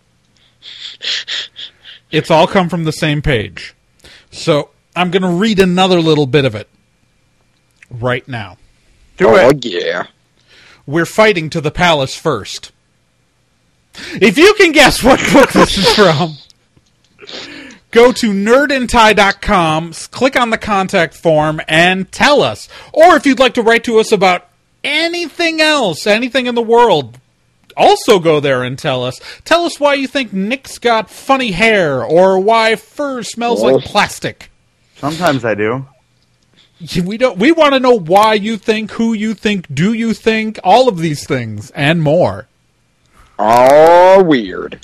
It's all come from the same page. So, I'm going to read another little bit of it right now. Do it. Oh, yeah. We're fighting to the palace first. If you can guess what book this is from, go to nerdandtie.com, click on the contact form, and tell us. Or if you'd like to write to us about anything else, anything in the world, also go there and tell us. Tell us why you think Nick's got funny hair, or why fur smells like plastic. Sometimes I do. We want to know why you think, who you think, do you think, all of these things, and more. Oh, weird.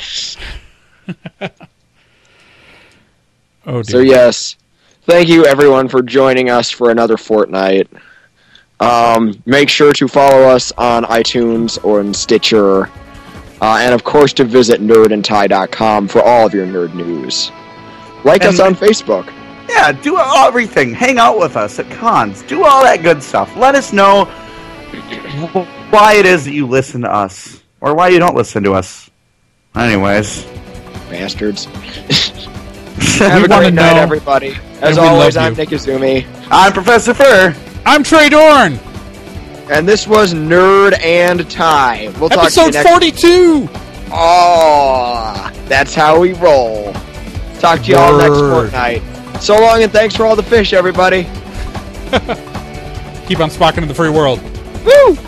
Oh, dear. So, yes, thank you, everyone, for joining us for another fortnight. Make sure to follow us on iTunes or in Stitcher. And, of course, to visit nerdandtie.com for all of your nerd news. Like us on Facebook. Yeah, do everything. Hang out with us at cons. Do all that good stuff. Let us know why it is that you listen to us. Or why you don't listen to us. Anyways. Bastards. Have a great night, everybody. As always, I'm Nick Izumi. I'm Professor Fur. I'm Trey Dorn. And this was Nerd and Tie. We'll talk to you next... Episode 42! Oh, that's how we roll. Talk to you all next fortnight. So long, and thanks for all the fish, everybody. Keep on spocking in the free world. Woo!